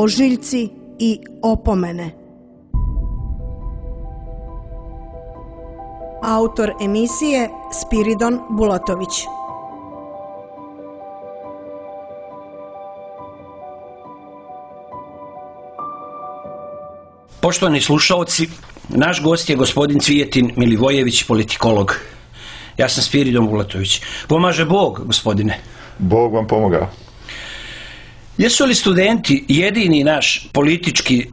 ožiljci i opomene. Autor emisije Spiridon Bulatović. Poštovani slušaoci, naš gost je gospodin Cvijetin Milivojević, politikolog. Ja sam Spiridon Bulatović. Pomaže Bog, gospodine. Bog vam pomogao. Jesu li studenti jedini naš politički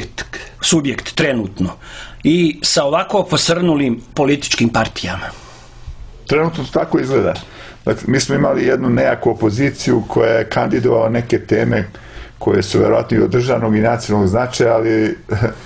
subjekt trenutno i sa ovako posrnulim političkim partijama? Trenutno tako izgleda. Dakle, mi smo imali jednu nejaku opoziciju koja je kandidovala neke teme koje su verovatno i od državnog i nacionalnog značaja, ali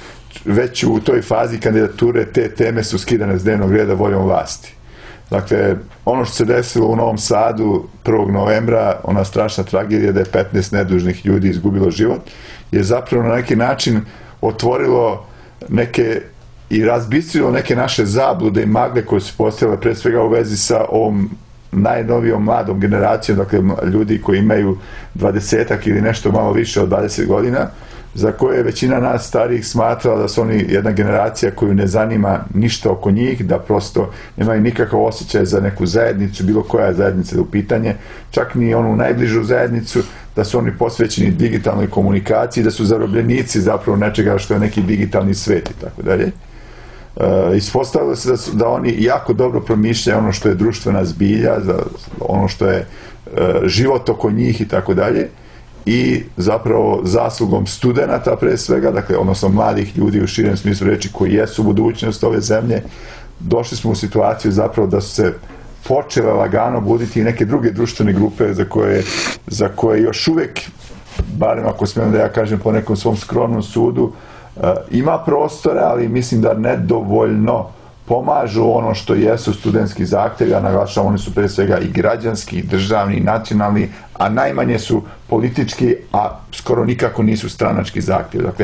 već u toj fazi kandidature te teme su skidane s dnevnog reda voljom vlasti. Dakle, ono što se desilo u Novom Sadu 1. novembra, ona strašna tragedija da je 15 nedužnih ljudi izgubilo život, je zapravo na neki način otvorilo neke i razbistrilo neke naše zablude i magle koje su postojale pre svega u vezi sa ovom najnovijom mladom generacijom, dakle ljudi koji imaju 20-ak ili nešto malo više od 20 godina, za koje je većina nas starijih smatrala da su oni jedna generacija koju ne zanima ništa oko njih, da prosto nemaju nikakav osjećaj za neku zajednicu, bilo koja zajednica da u pitanje, čak ni onu najbližu zajednicu, da su oni posvećeni digitalnoj komunikaciji, da su zarobljenici zapravo nečega što je neki digitalni svet i tako dalje. Ispostavilo se da oni jako dobro promišljaju ono što je društvena zbilja, ono što je život oko njih i tako dalje, i zapravo zaslugom studenata pre svega, dakle odnosno mladih ljudi u širem smislu reči koji jesu budućnost ove zemlje, došli smo u situaciju zapravo da su se počele lagano buditi i neke druge društvene grupe za koje još uvek, barem ako smijem da ja kažem po nekom svom skromnom sudu, ima prostora, ali mislim da nedovoljno pomažu ono što jesu studentski zahtevi, a naglašavam, oni su pre svega i građanski, i državni, i nacionalni, a najmanje su politički, a skoro nikako nisu stranački zahtevi. Dakle,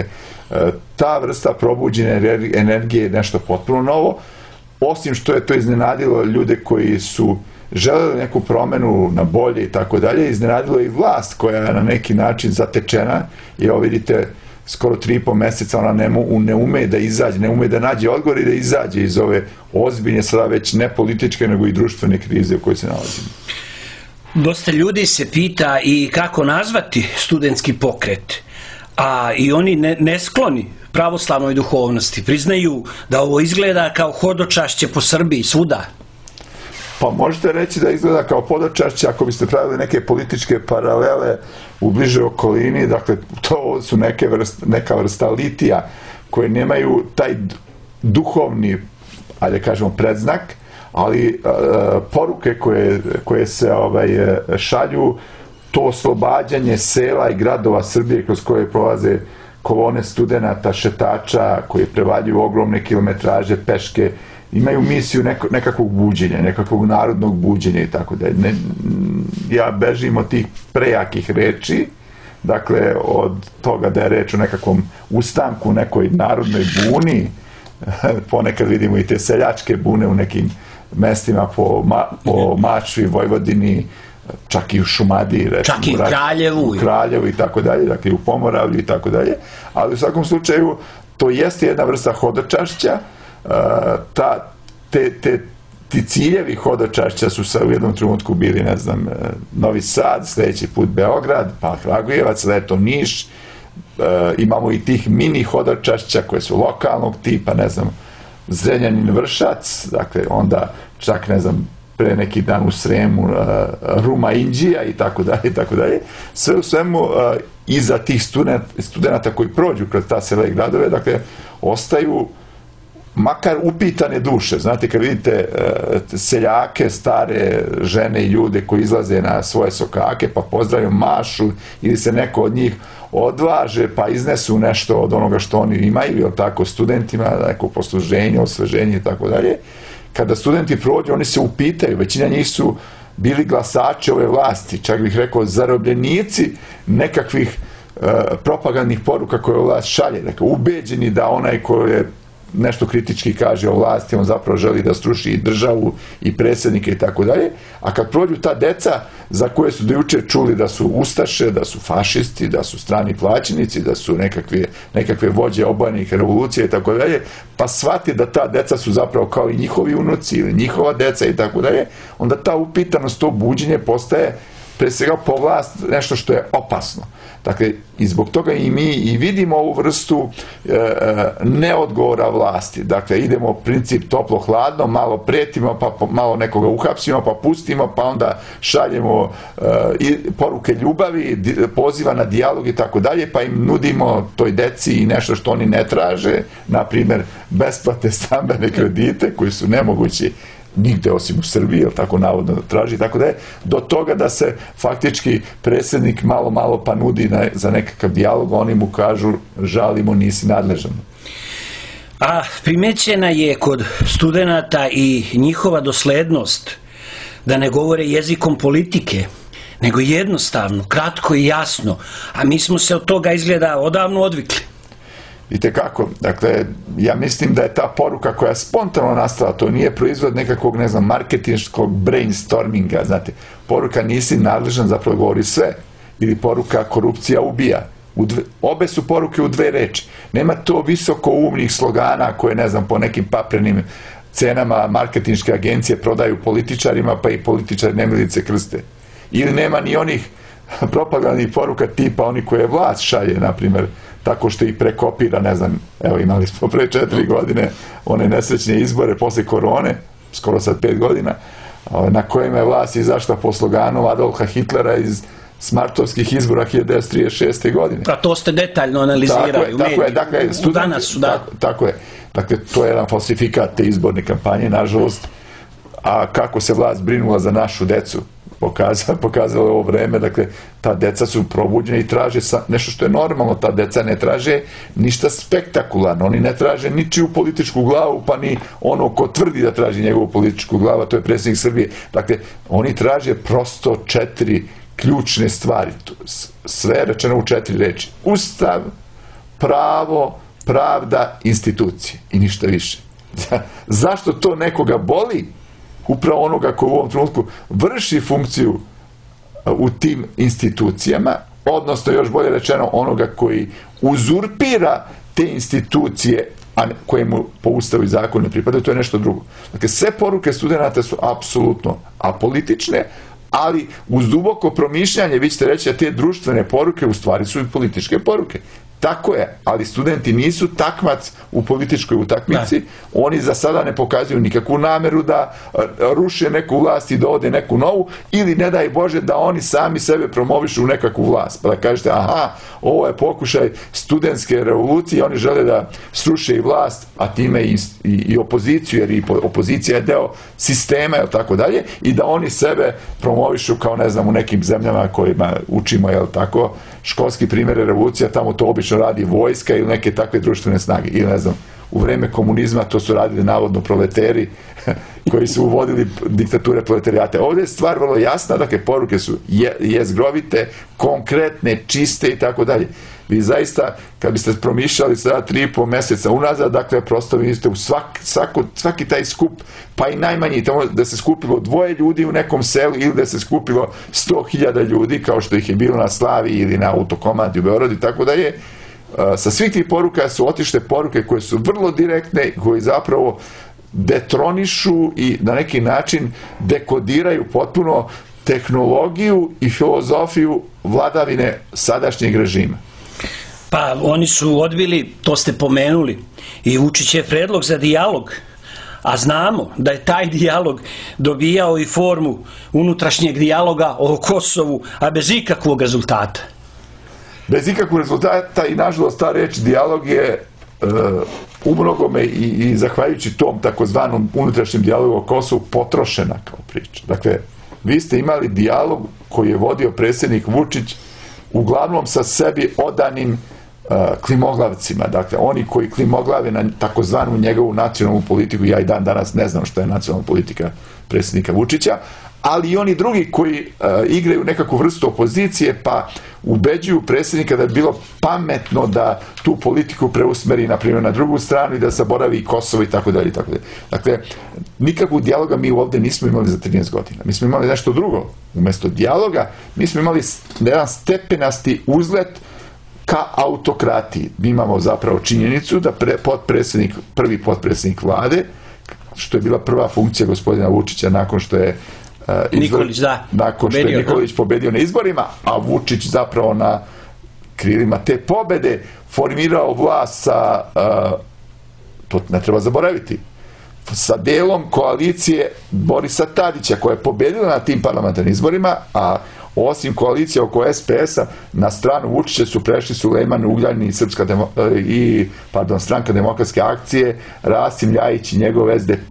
ta vrsta probuđene energije je nešto potpuno novo, osim što je to iznenadilo ljude koji su želeli neku promenu na bolje i tako dalje, iznenadilo i vlast koja je na neki način zatečena, i evo vidite, skoro 3,5 meseca ona ne ume da izađe, ne ume da nađe odgovor i da izađe iz ove ozbiljne, sada već ne političke, nego i društvene krize u kojoj se nalazimo. Dosta ljudi se pita i kako nazvati studentski pokret, a i oni ne skloni pravoslavnoj duhovnosti. Priznaju da ovo izgleda kao hodočašće po Srbiji, svuda. Pa možete reći da izgleda kao hodočašće ako biste pravili neke političke paralele u bližoj okolini, dakle to su neka vrsta litija koje nemaju taj duhovni, ajde kažemo, predznak, ali poruke koje se šalju, to oslobađanje sela i gradova Srbije kroz koje prolaze kolone studenata, šetača koji prevaljuju ogromne kilometraže peške, imaju misiju nekakvog buđenja, nekakvog narodnog buđenja i tako da. Ja bežim od tih prejakih reči, dakle od toga da je reč o nekakvom ustanku, nekoj narodnoj buni, ponekad vidimo i te seljačke bune u nekim mestima po Mačvi, Vojvodini, čak i u Šumadiji, čak i u Kraljevu i tako dalje, dakle i u Pomoravlju i tako dalje, ali u svakom slučaju to jeste jedna vrsta hodočašća. Ti ciljevi hodočašća su u jednom trenutku bili, ne znam, Novi Sad, sledeći put Beograd, pa Kragujevac, leto Niš, imamo i tih mini hodočašća koje su lokalnog tipa, ne znam, Zrenjanin, Vršac, dakle onda čak, ne znam, pre neki dan u Sremu Ruma, Inđija i tako dalje i tako dalje. Sve u svemu iza tih studenta koji prođu kroz ta sela i gradove, dakle, ostaju makar upitane duše. Znate, kad vidite seljake, stare žene i ljude koji izlaze na svoje sokake pa pozdravljaju, mašu, ili se neko od njih odvaže pa iznesu nešto od onoga što oni imaju, ili tako studentima, neko posluženje, osveženje i tako dalje. Kada studenti prođu, oni se upitaju, većina njih su bili glasači ove vlasti, čak bih rekao zarobljenici nekakvih propagandnih poruka koje vlast šalje. Dakle, ubeđeni da onaj ko je nešto kritički kaže o vlasti, on zapravo želi da sruši i državu i predsjednike i tako dalje, a kad prođu ta deca za koje su do jučer čuli da su ustaše, da su fašisti, da su strani plaćenici, da su nekakve vođe obojenih revolucija i tako dalje, pa shvati da ta deca su zapravo kao i njihovi unuci ili njihova deca i tako dalje, onda ta upitanost, to buđenje postaje pre svega po vlast nešto što je opasno. Dakle, i zbog toga i mi i vidimo ovu vrstu neodgovora vlasti. Dakle, idemo princip toplo-hladno, malo pretimo, pa malo nekoga uhapsimo, pa pustimo, pa onda šaljemo poruke ljubavi, poziva na dijalog i tako dalje, pa im nudimo toj deci i nešto što oni ne traže, na primjer, besplatne stambene kredite koji su nemogući nigde osim u Srbiji, jel tako navodno traži, tako da je do toga da se faktički predsjednik malo pa nudi za nekakav dijalog, oni mu kažu žalimo, nisi nadležan. A primećena je kod studenata i njihova doslednost da ne govore jezikom politike, nego jednostavno, kratko i jasno, a mi smo se od toga izgleda odavno odvikli. Vidite kako, dakle, ja mislim da je ta poruka koja je spontano nastala, to nije proizvod nekakvog, ne znam, marketinškog brainstorminga, znate, poruka nisi nadležan zapravo govori sve, ili poruka korupcija ubija. Obe su poruke u dve reči. Nema to visokoumnih slogana koje, ne znam, po nekim paprenim cenama marketinške agencije prodaju političarima, pa i političari nemilice krste. Ili nema ni onih propagandnih poruka tipa oni koje vlast šalje, na primjer, tako što ih prekopira, ne znam, evo imali smo pre 4 godine one nesrećne izbore posle korone, skoro sad 5 godina, na kojima je vlast izašla po sloganu Adolfa Hitlera iz smartovskih izbora 1936. godine. A to ste detaljno analizirali u mediju. Dakle, danas, da. Tako je. Dakle, to je jedan falsifikat te izborne kampanje, nažalost. A kako se vlast brinula za našu decu, pokazalo ovo vreme, dakle, ta deca su probuđene i traže nešto što je normalno, ta deca ne traže ništa spektakularno, oni ne traže ničiju političku glavu, pa ni ono ko tvrdi da traži njegovu političku glavu, to je predsjednik Srbije. Dakle, oni traže prosto 4 ključne stvari, sve rečeno u 4 reči. Ustav, pravo, pravda, institucije i ništa više. Zašto to nekoga boli? Upravo onoga koji u ovom trenutku vrši funkciju u tim institucijama, odnosno još bolje rečeno onoga koji uzurpira te institucije, a koje mu po ustavu i zakonu ne pripadaju, to je nešto drugo. Dakle, sve poruke studenata su apsolutno apolitične, ali uz duboko promišljanje vi ćete reći da te društvene poruke u stvari su i političke poruke. Tako je, ali studenti nisu takmac u političkoj utakmici, oni za sada ne pokazuju nikakvu nameru da ruše neku vlast i dovode neku novu, ili ne daj Bože da oni sami sebe promovišu u nekakvu vlast, pa da kažete aha, ovo je pokušaj studentske revolucije, oni žele da sruše i vlast, a time i opoziciju, jer i opozicija je deo sistema, jel tako dalje, i da oni sebe promovišu kao, ne znam, u nekim zemljama kojima učimo, jel tako, školski primjer revolucija, tamo to obično radi vojska ili neke takve društvene snage. Ili, ne znam, u vreme komunizma to su radili navodno proleteri koji su uvodili diktature proletarijata. Ovdje je stvar vrlo jasna, dakle, poruke su jezgrovite, konkretne, čiste i tako dalje. Vi zaista, kad biste promišljali sada 3,5 mjeseca unazad, dakle, prosto vi ste u svaki taj skup, pa i najmanji, tamo da se skupilo 2 ljudi u nekom selu ili da se skupilo 100.000 ljudi, kao što ih je bilo na Slavi ili na Autokomandi u Beogradu i tako dalje, sa svih tih poruka su otišle poruke koje su vrlo direktne, koje zapravo detronišu i na neki način dekodiraju potpuno tehnologiju i filozofiju vladavine sadašnjeg režima. Pa oni su odbili, to ste pomenuli, i Vučićev predlog za dijalog, a znamo da je taj dijalog dobijao i formu unutrašnjeg dijaloga o Kosovu, a bez ikakvog rezultata. Bez ikakvog rezultata i nažalost ta reč dijalog je u mnogome i zahvaljujući tom takozvanom unutrašnjem dijalogu o Kosovu potrošena kao priča. Dakle, vi ste imali dijalog koji je vodio predsjednik Vučić uglavnom sa sebi odanim klimoglavcima, dakle oni koji klimoglave na takozvanu njegovu nacionalnu politiku. Ja i dan danas ne znam što je nacionalna politika predsjednika Vučića, ali i oni drugi koji igraju nekakvu vrstu opozicije pa ubeđuju predsjednika da je bilo pametno da tu politiku preusmeri, na primjer, na drugu stranu i da zaboravi Kosovo i tako dalje. Dakle, nikakvog dijaloga mi ovdje nismo imali za 13 godina. Mi smo imali nešto drugo. Umjesto dijaloga, mi smo imali jedan stepenasti uzlet ka autokratiji. Mi imamo zapravo činjenicu da prvi potpredsjednik vlade, što je bila prva funkcija gospodina Vučića nakon što je Nikolić pobedio na izborima, a Vučić zapravo na krilima te pobede formirao vlast sa, to ne treba zaboraviti, sa delom koalicije Borisa Tadića koja je pobedila na tim parlamentarnim izborima, a osim koalicije oko SPS-a na stranu Vučića su prešli Sulejman Ugljanin i Stranka demokratske akcije, Rasim Ljajić i njegov SDP,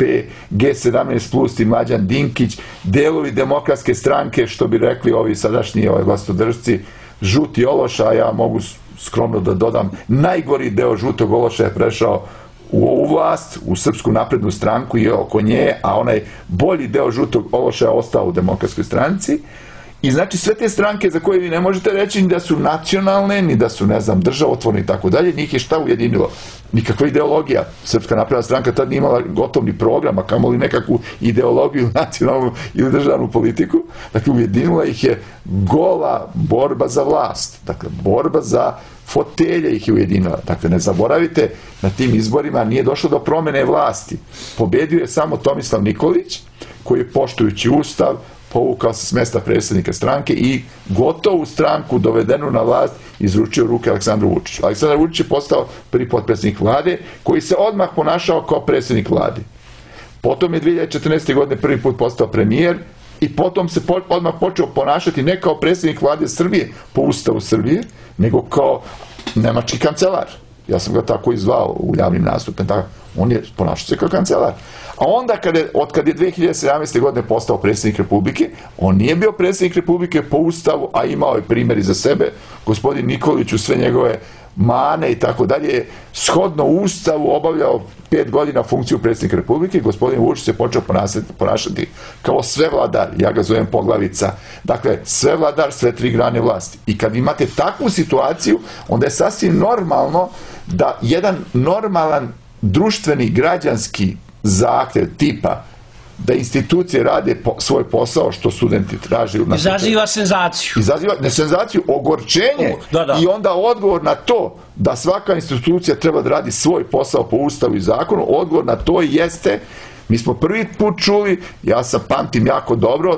G17 plus i Mlađan Dinkić, delovi demokratske stranke, što bi rekli ovi sadašnji vlastodržci, žuti ološ, a ja mogu skromno da dodam, najgori deo žutog ološa je prešao u ovu vlast, u Srpsku naprednu stranku i oko nje, a onaj bolji deo žutog ološa je ostao u demokratskoj stranci. I znači sve te stranke za koje vi ne možete reći ni da su nacionalne, ni da su, ne znam, državotvorne i tako dalje, njih je šta ujedinilo? Nikakva ideologija. Srpska napredna stranka tad nije imala gotovni program, a kamoli nekakvu ideologiju, nacionalnu ili državnu politiku. Dakle, ujedinila ih je gola borba za vlast. Dakle, borba za fotelje ih je ujedinila. Dakle, ne zaboravite, na tim izborima nije došlo do promene vlasti. Pobedio je samo Tomislav Nikolić, koji je, poštujući Ustav, povukao se s mesta predsjednika stranke i gotovu stranku dovedenu na vlast izručio ruke Aleksandru Vučiću. Aleksandar Vučić je postao prvi potpredsjednik vlade koji se odmah ponašao kao predsjednik vlade. Potom je 2014. godine prvi put postao premijer i potom se odmah počeo ponašati ne kao predsjednik vlade Srbije po Ustavu Srbije, nego kao nemački kancelar. Ja sam ga tako i zvao u javnim nastupima. On je ponašao se kao kancelar. A onda, otkad je 2017. godine postao predsjednik Republike, on nije bio predsjednik Republike po Ustavu, a imao je primjer za sebe. Gospodin Nikolić u sve njegove mane i tako dalje, shodno Ustavu obavljao 5 godina funkciju predsjednika Republike. Gospodin Vučić se počeo ponašati kao svevladar, ja ga zovem poglavica. Dakle, svevladar, sve 3 grane vlasti. I kad imate takvu situaciju, onda je sasvim normalno da jedan normalan društveni, građanski zahtjev tipa da institucije rade svoj posao što studenti traže. Izaziva senzaciju. Ne senzaciju, ogorčenje. I onda odgovor na to da svaka institucija treba da radi svoj posao po Ustavu i zakonu, odgovor na to jeste, mi smo prvi put čuli, ja sam pamtim jako dobro,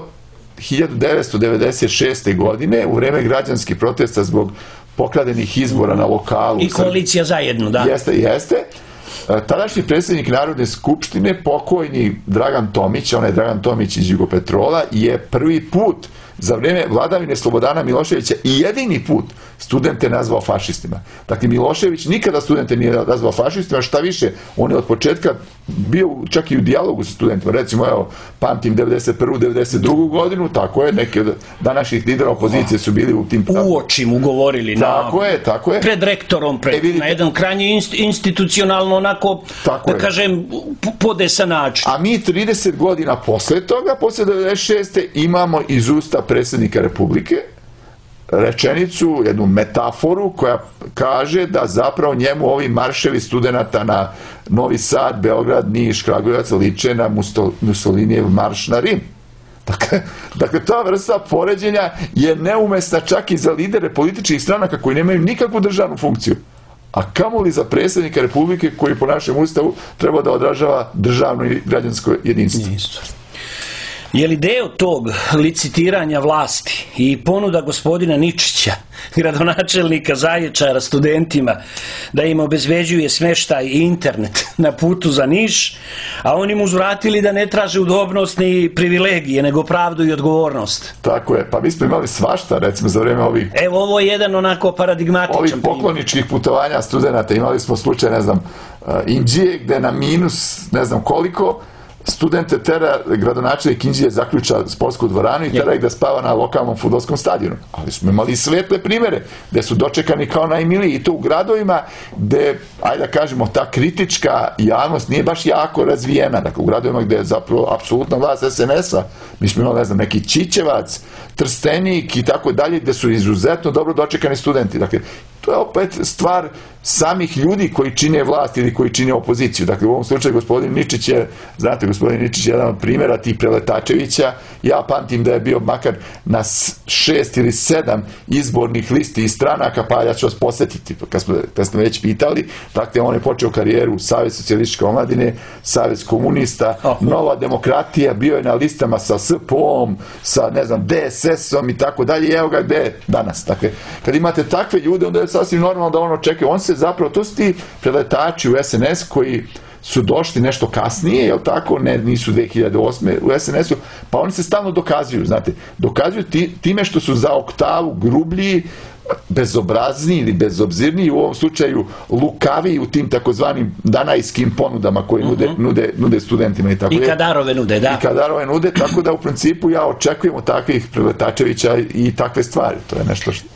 1996. godine, u vreme građanskih protesta zbog pokradenih izbora na lokalu. I koalicija zajedno, da. Jeste. Tadašnji predsjednik Narodne skupštine, pokojni Dragan Tomić, onaj Dragan Tomić iz Jugopetrola, je prvi put za vrijeme vladavine Slobodana Miloševića i jedini put studente nazvao fašistima. Dakle, Milošević nikada studente nije nazvao fašistima, šta više, on je od početka bio čak i u dijalogu sa studentima. Recimo, evo, pamtim 91. 92. godinu, tako je, neki od današnjih lidera opozicije su bili u tim... Uoči mu govorili tako je. Pred rektorom, na jedan krajnji institucionalno, onako, da kažem, podesan način. A mi 30 godina posle toga, posle 96. imamo iz usta predsjednika Republike rečenicu, jednu metaforu koja kaže da zapravo njemu ovi marševi studenata na Novi Sad, Beograd, Niš, Kragujevac liče na Mussolinijev marš na Rim. Dakle, ta vrsta poređenja je neumesna čak i za lidere političkih stranaka koji nemaju nikakvu državnu funkciju. A kamoli za predsjednika Republike koji po našem ustavu treba da odražava državno i građansko jedinstvo. Je li deo tog licitiranja vlasti i ponuda gospodina Ničića, gradonačelnika Zaječara, studentima, da im obezbeđuje smještaj i internet na putu za Niš, a oni mu uzvratili da ne traže udobnost ni privilegije, nego pravdu i odgovornost? Tako je, pa mi smo imali svašta, recimo, za vrijeme ovih... Evo, ovo je jedan onako paradigmatičan ovih pokloničkih putovanja studenta. Imali smo slučaj, ne znam, Inđije, gde na minus, ne znam koliko, studente tera, gradonačelnik Inđije zaključa sportsku dvoranu i tera ih da spava na lokalnom fudbalskom stadionu. Ali smo imali svetle primere gde su dočekani kao najmiliji i to u gradovima gde, ajde da kažemo, ta kritička javnost nije baš jako razvijena. Dakle, u gradovima gde je zapravo apsolutna vlast SNS-a, mi smo imali, ne znam, neki Čičevac, Trstenik i tako dalje, gde su izuzetno dobro dočekani studenti. Dakle, to je opet stvar samih ljudi koji čine vlast ili koji čine opoziciju. Dakle, u ovom slučaju gospodin Ničić je, znate, gospodin Ničić je jedan od primjera tih Preletačevića. Ja pamtim da je bio makar na 6 ili 7 izbornih listi i stranaka, pa ja ću vas posjetiti, kad smo već pitali. Dakle, on je počeo karijeru u Savez socijalističke omladine, Savez komunista, Nova demokratija, bio je na listama sa SPO-om, sa, ne znam, DSS-om i tako dalje, i evo ga gde je danas. Dakle, kad imate takve ljude, onda je sasvim normalno da on očekuje. On se zapravo, to su ti preletači u SNS koji su došli nešto kasnije, jel tako, nisu 2008. u SNS-u, pa oni se stalno dokazuju, znate, dokazuju time što su za oktavu grublji, bezobrazniji ili bezobzirniji, u ovom slučaju lukaviji u tim takozvanim danajskim ponudama koje nude studentima i tako. I Kadarove nude, da. I Kadarove nude, tako da u principu ja očekujem od takvih Preletačevića i takve stvari. To je nešto što...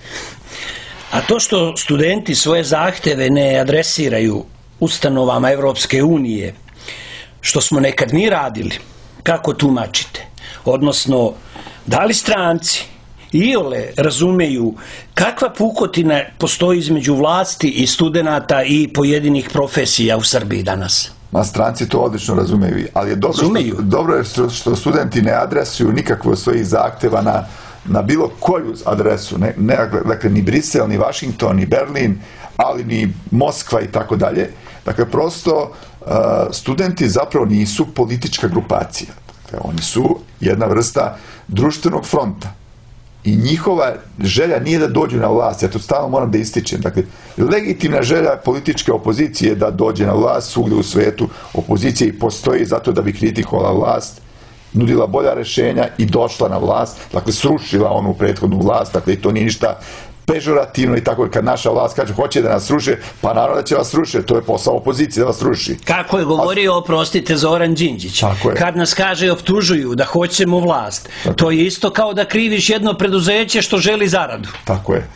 A to što studenti svoje zahteve ne adresiraju ustanovama Evropske unije, što smo nekad mi radili, kako tumačite? Odnosno, da li stranci iole razumeju kakva pukotina postoji između vlasti i studenata i pojedinih profesija u Srbiji danas? Ma, stranci to odlično razumeju, ali je dobro je što studenti ne adresuju nikakve od svojih zahteva na bilo koju adresu, dakle ni Brisel, ni Vašington, ni Berlin, ali ni Moskva i tako dalje. Dakle, prosto studenti zapravo nisu politička grupacija. Dakle, oni su jedna vrsta društvenog fronta. I njihova želja nije da dođu na vlast, ja to stalno moram da ističem. Dakle, legitimna želja političke opozicije je da dođe na vlast, svugde u svetu opozicija i postoji zato da bi kritikovala vlast, nudila bolja rešenja i došla na vlast, dakle srušila onu prethodnu vlast, dakle i to nije ništa pežorativno i tako, kad naša vlast kaže hoće da nas ruše, pa naravno da će vas ruše, to je posao opozicije da vas ruši. Kako je govorio, oprostite, Zoran Đinđić, kad nas kaže i optužuju da hoćemo vlast, to je isto kao da kriviš jedno preduzeće što želi zaradu. Tako je.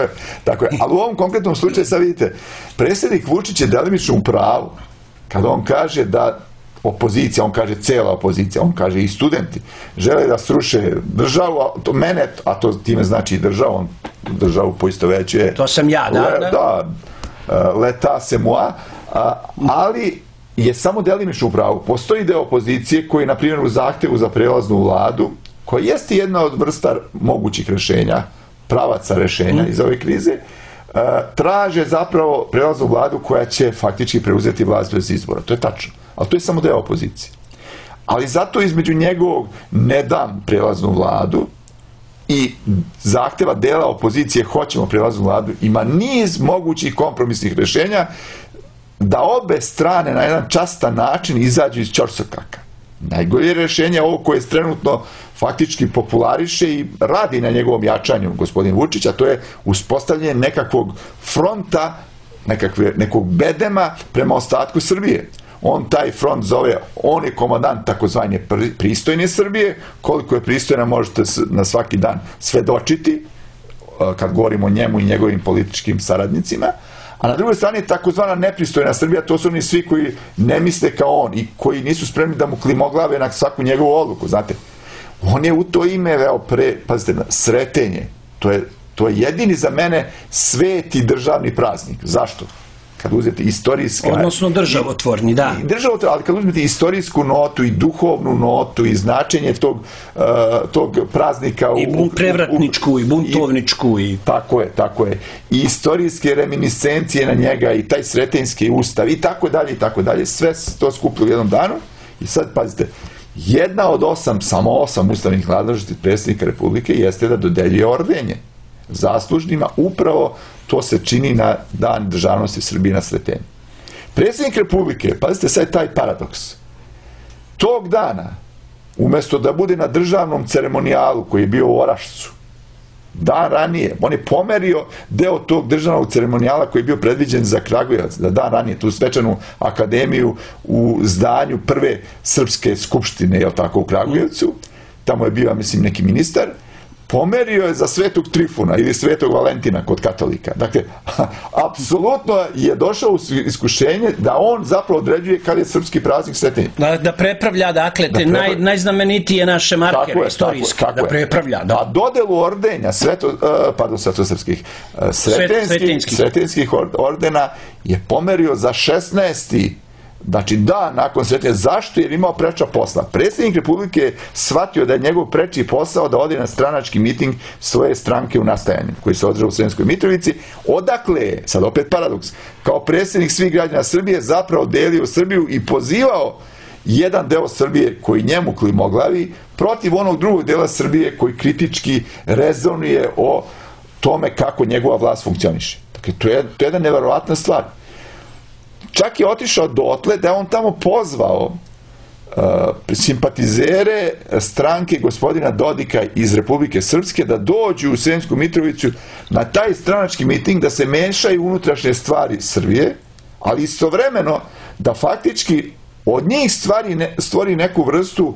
Ali u ovom konkretnom slučaju, sad vidite, predsjednik Vučić je delimično u pravu kada on kaže da opozicija, on kaže cela opozicija, on kaže i studenti, žele da sruše državu, a to time znači i državu, on državu poistovećuje. To sam ja, da. Leta se moi, ali je samo delimično u pravu. Postoji deo opozicije koji, na primjer, u zahtevu za prelaznu vladu, koja jeste jedna od vrsta mogućih rešenja, pravaca rešenja iz ove krize, traže zapravo prelaznu vladu koja će faktički preuzeti vlast bez izbora. To je tačno. Ali to je samo deo opozicije. Ali zato između njegovog ne dam prelaznu vladu i zahteva dela opozicije hoćemo prelaznu vladu, ima niz mogućih kompromisnih rešenja da obe strane na jedan častan način izađu iz ćorsokaka. Najgore rešenje ovo koje trenutno faktički populariše i radi na njegovom jačanju gospodin Vučić, a to je uspostavljanje nekakvog fronta, nekog bedema prema ostatku Srbije. On taj front zove, on je komandant takozvanje pristojne Srbije, koliko je pristojna možete na svaki dan svedočiti, kad govorimo o njemu i njegovim političkim saradnicima, a na drugoj strani je takozvana nepristojna Srbija, to su oni svi koji ne misle kao on i koji nisu spremni da mu klimoglave na svaku njegovu odluku, znate. On je u to ime, pazite, Sretenje, to je jedini za mene sveti državni praznik. Zašto? Kad uzmete istorijska... Odnosno državotvorni, da. Ali kad uzmete istorijsku notu i duhovnu notu i značenje tog praznika... I prevratničku i buntovničku i... Tako je. I istorijske reminiscencije na njega i taj Sretenjski ustav i tako dalje. Sve to skupilo u jednom danu. I sad, pazite, jedna od samo 8 ustavnih nadležnosti predsjednika Republike jeste da dodeljuje ordenje zaslužnima, upravo to se čini na Dan državnosti Srbije na Sretenju. Predsjednik Republike, pazite sad taj paradoks, tog dana, umjesto da bude na državnom ceremonijalu koji je bio u Orašcu, Dan ranije, on je pomerio deo tog državnog ceremonijala koji je bio predviđen za Kragujevac, da dan ranije, tu svečanu akademiju u zdanju prve srpske skupštine, je tako, u Kragujevcu, tamo je bio, mislim, neki ministar, pomerio je za Svetog Trifuna ili Svetog Valentina kod katolika. Dakle, apsolutno je došao u iskušenje da on zapravo određuje kad je srpski praznik Sretenje. Da prepravlja, dakle, te najznamenitije naše markere istorijske. Da prepravlja. A dodelu ordenja svetosrpskih sretenskih ordena je pomerio za 16. Znači dan nakon Sretenja. Zašto? Jer imao preča posla. Predsjednik Republike je shvatio da je njegov preči posao da ode na stranački miting svoje stranke u nastajanju, koji se održao u Sremskoj Mitrovici. Odakle je, sad opet paradoks, kao predsjednik svih građana Srbije zapravo delio Srbiju i pozivao jedan deo Srbije koji njemu klimoglavi protiv onog drugog dela Srbije koji kritički rezonuje o tome kako njegova vlast funkcioniše. Dakle, to je jedna neverovatna stvar. Čak je otišao dotle da je on tamo pozvao simpatizere stranke gospodina Dodika iz Republike Srpske da dođu u Sremsku Mitrovicu na taj stranački miting, da se mešaju unutrašnje stvari Srbije, ali istovremeno da faktički od njih stvori neku vrstu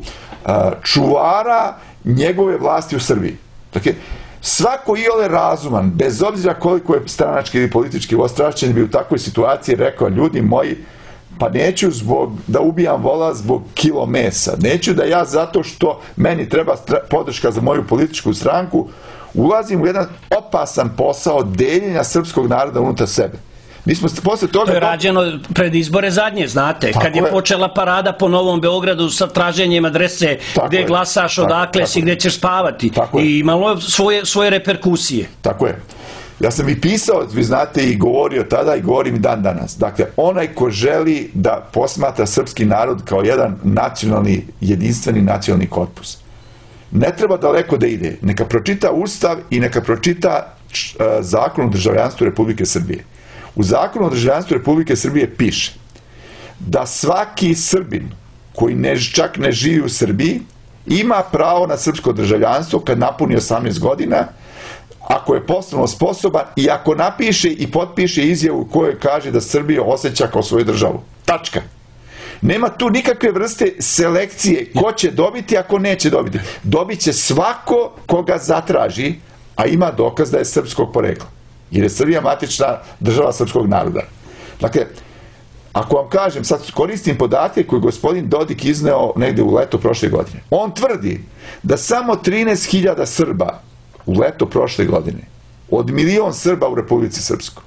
čuvara njegove vlasti u Srbiji. Dakle, svako iole razuman, bez obzira koliko je stranački ili politički ostrašćen, bi u takvoj situaciji rekao: ljudi moji, pa neću da ubijam vola zbog kilo mesa, neću da ja zato što meni treba podrška za moju političku stranku ulazim u jedan opasan posao deljenja srpskog naroda unutar sebe. Mi smo posle toga... To je rađeno pred izbore zadnje, znate, kad je počela parada po Novom Beogradu sa traženjem adrese gde glasaš, odakle si, gde ćeš spavati. I imalo svoje reperkusije. Tako je. Ja sam i pisao, vi znate, i govorio tada i govorim i dan danas. Dakle, onaj ko želi da posmatra srpski narod kao jedan nacionalni, jedinstveni nacionalni korpus, ne treba daleko da ide. Neka pročita Ustav i neka pročita Zakon o državljanstvu Republike Srbije. U Zakonu o državljanstvu Republike Srbije piše da svaki Srbin koji čak ne živi u Srbiji ima pravo na srpsko državljanstvo kad napuni 18 godina, ako je poslovno sposoban i ako napiše i potpiše izjavu kojoj kaže da Srbiju osjeća kao svoju državu. Tačka. Nema tu nikakve vrste selekcije ko će dobiti, ako neće dobiti. Dobit će svako koga zatraži, a ima dokaz da je srpskog porekla. Jer je Srbija matična država srpskog naroda. Dakle, ako vam kažem, sad koristim podatke koje je gospodin Dodik izneo negde u leto prošle godine. On tvrdi da samo 13.000 Srba u leto prošle godine, od 1.000.000 Srba u Republici Srpskoj,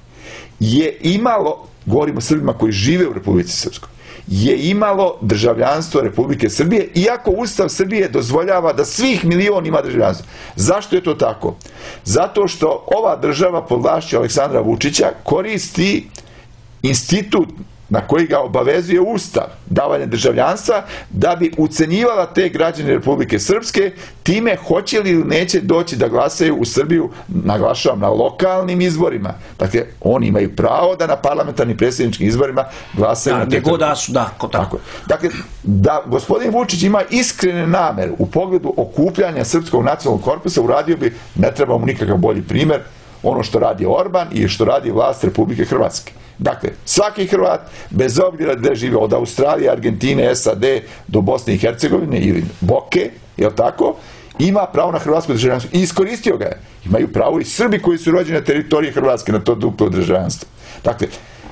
je imalo, govorimo o Srbima koji žive u Republici Srpskoj, je imalo državljanstvo Republike Srbije, iako Ustav Srbije dozvoljava da svih 1.000.000 ima državljanstvo. Zašto je to tako? Zato što ova država pod vlašću Aleksandra Vučića koristi institut na koji ga obavezuje Ustav, davanje državljanstva, da bi ucenjivala te građane Republike Srpske time hoće li ili neće doći da glasaju u Srbiju, naglašavam, na lokalnim izborima. Dakle, oni imaju pravo da na parlamentarnim predsjedničkim izborima glasaju na te tako. Dakle, da gospodin Vučić ima iskrene namere u pogledu okupljanja srpskog nacionalnog korpusa, uradio bi, ne treba mu nikakav bolji primer, ono što radi Orban i što radi vlast Republike Hrvatske. Dakle, svaki Hrvat, bez obzira gde žive, od Australije, Argentine, SAD do Bosne i Hercegovine ili Boke, jel tako, ima pravo na hrvatsko državljanstvo i iskoristio ga je. Imaju pravo i Srbi koji su rođeni na teritoriji Hrvatske na to duplo državljanstvo. Dakle,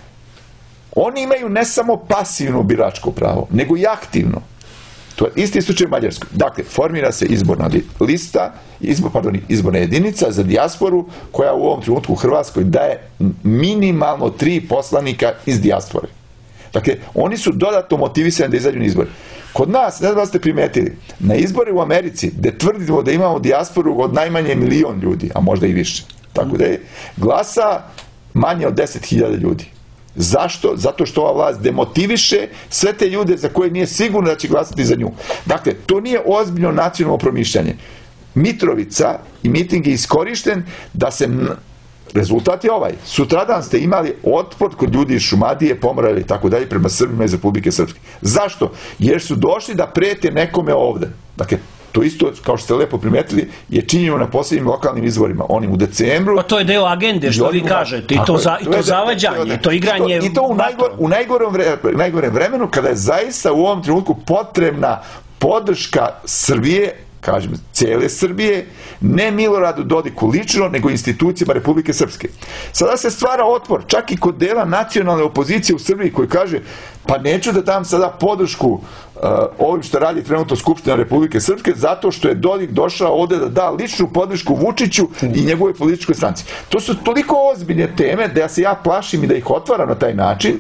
oni imaju ne samo pasivno biračko pravo, nego i aktivno. To je isti slučaj u Mađarskoj. Dakle, formira se izborna lista, izborna jedinica za dijasporu, koja u ovom trenutku u Hrvatskoj daje minimalno 3 poslanika iz dijaspore. Dakle, oni su dodatno motivisani da izađu na izbore. Kod nas, ne znam da ste primetili, na izbore u Americi, gde tvrdimo da imamo dijasporu od najmanje 1.000.000 ljudi, a možda i više, tako da je, glasa manje od 10.000 ljudi. Zašto? Zato što ova vlast demotiviše sve te ljude za koje nije sigurno da će glasati za nju. Dakle, to nije ozbiljno nacionalno promišljanje. Mitrovica i miting je iskorišten da se... Rezultat je ovaj. Sutradan ste imali otpor kod ljudi iz Šumadije, Pomoravlja i tako dalje prema Srbima iz Republike Srpske. Zašto? Jer su došli da prete nekome ovde. Dakle, To isto, kao što ste lepo primetili, je činjeno na posljednjim lokalnim izborima, onim u decembru. Pa to je deo agende, što vi kažete, i to zavađanje, to igranje... I to u najgorem vremenu, kada je zaista u ovom trenutku potrebna podrška Srbije, kažem, cijele Srbije, ne Miloradu Dodiku lično, nego institucijama Republike Srpske. Sada se stvara otpor, čak i kod dela nacionalne opozicije u Srbiji, koji kaže, pa neću da dam sada podršku ovim što radi trenutno Skupština Republike Srpske, zato što je Dodik došao ovde da da ličnu podršku Vučiću i njegove političkoj stranci. To su toliko ozbiljne teme da se ja plašim i da ih otvaram na taj način,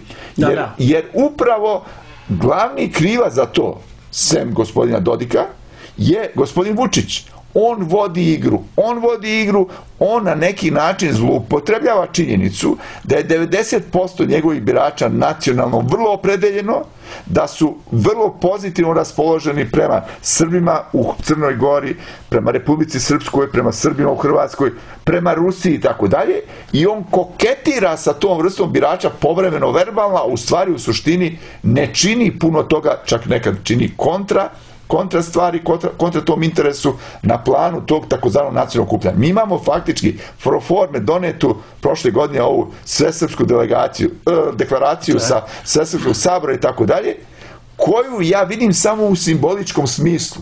jer upravo glavni kriva za to, sem gospodina Dodika, je gospodin Vučić. On vodi igru, on na neki način zloupotrebljava činjenicu da je 90% njegovih birača nacionalno vrlo opredeljeno, da su vrlo pozitivno raspoloženi prema Srbima u Crnoj Gori, prema Republici Srpskoj, prema Srbima u Hrvatskoj, prema Rusiji i tako dalje, i on koketira sa tom vrstom birača povremeno verbalno, a u stvari u suštini ne čini puno toga, čak nekad čini kontra stvari, kontra tom interesu na planu tog takozvanog nacionalnog okupljanja. Mi imamo faktički pro forme donetu prošle godine ovu svesrpsku deklaraciju sa Svesrpskog sabora i tako dalje, koju ja vidim samo u simboličkom smislu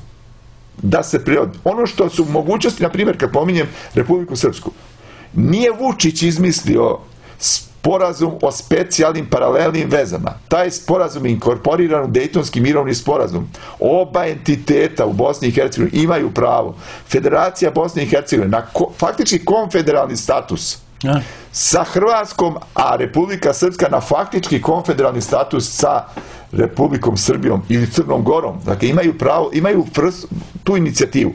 da se prirodi. Ono što su mogućnosti, na primjer, kad pominjem Republiku Srpsku, nije Vučić izmislio sporazum o specijalnim paralelnim vezama. Taj sporazum je inkorporiran u Dejtonski mirovni sporazum. Oba entiteta u Bosni i Hercegovini imaju pravo. Federacija Bosne i Hercegovine na faktički konfederalni status sa Hrvatskom, a Republika Srpska na faktički konfederalni status sa Republikom Srbijom ili Crnom Gorom. Dakle, imaju pravo, imaju tu inicijativu.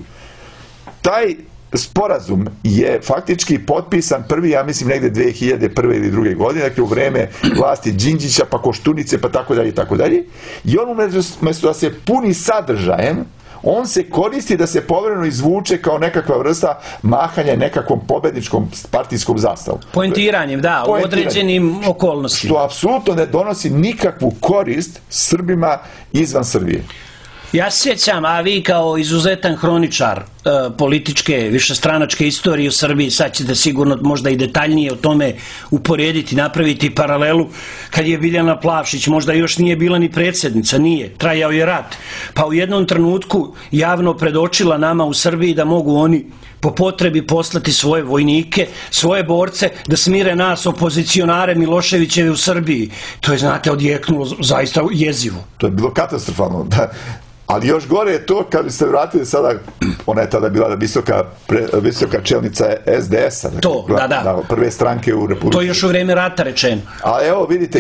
Taj sporazum je faktički potpisan prvi, ja mislim, negde 2001. ili 2002. godine, dakle u vreme vlasti Đinđića, pa Koštunice, pa tako dalje i tako dalje. I on umjesto da se puni sadržajem, on se koristi da se povremeno izvuče kao nekakva vrsta mahanja nekakvom pobedničkom partijskom zastavom. Poentiranjem, da, u određenim okolnostima. Što apsolutno ne donosi nikakvu korist Srbima izvan Srbije. Ja se sjećam, a vi kao izuzetan hroničar političke, višestranačke istorije u Srbiji, sad ćete sigurno možda i detaljnije o tome uporediti, napraviti paralelu, kad je Biljana Plavšić možda još nije bila ni predsjednica, nije, trajao je rat, pa u jednom trenutku javno predočila nama u Srbiji da mogu oni po potrebi poslati svoje vojnike, svoje borce, da smire nas, opozicionare Miloševićeve u Srbiji. To je, znate, odjeknulo zaista jezivo. To je bilo katastrofalno, da. Ali još gore je to kad ste vratili sada, ona je tada bila visoka čelnica SDS-a. To, da. Prve stranke u Republike. To je još u vreme rata rečeno. A evo vidite,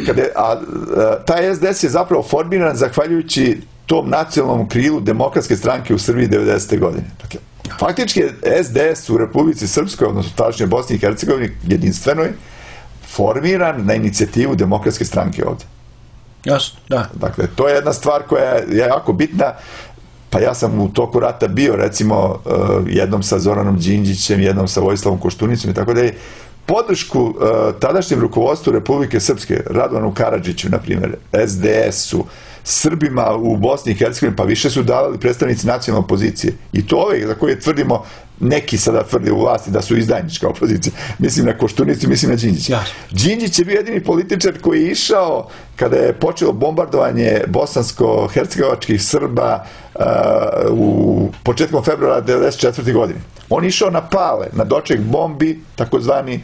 taj SDS je zapravo formiran zahvaljujući tom nacionalnom krilu Demokratske stranke u Srbiji 90. godine. Dakle, faktički je SDS u Republici Srpskoj, odnosno tadašnjoj Bosni i Hercegovini, jedinstvenoj, formiran na inicijativu Demokratske stranke ovde. Jasno, da. Dakle, to je jedna stvar koja je jako bitna. Pa ja sam u toku rata bio, recimo, jednom sa Zoranom Đinđićem, jednom sa Vojislavom Koštunicom i tako da je podršku tadašnjem rukovodstvu Republike Srpske, Radovanu Karadžiću, na primjer, SDS-u, Srbima u Bosni i Hercegovini, pa više su davali predstavnici nacionalne opozicije. I to ove za koje tvrdimo, neki sada tvrde u vlasti da su izdajnička opozicija. Mislim na Koštunicu, mislim na Đinđića. Đinđić je bio jedini političar koji je išao kada je počelo bombardovanje bosansko-hercegovačkih Srba u početkom februara 1994. godine. On je išao na Pale, na doček bombi, takozvani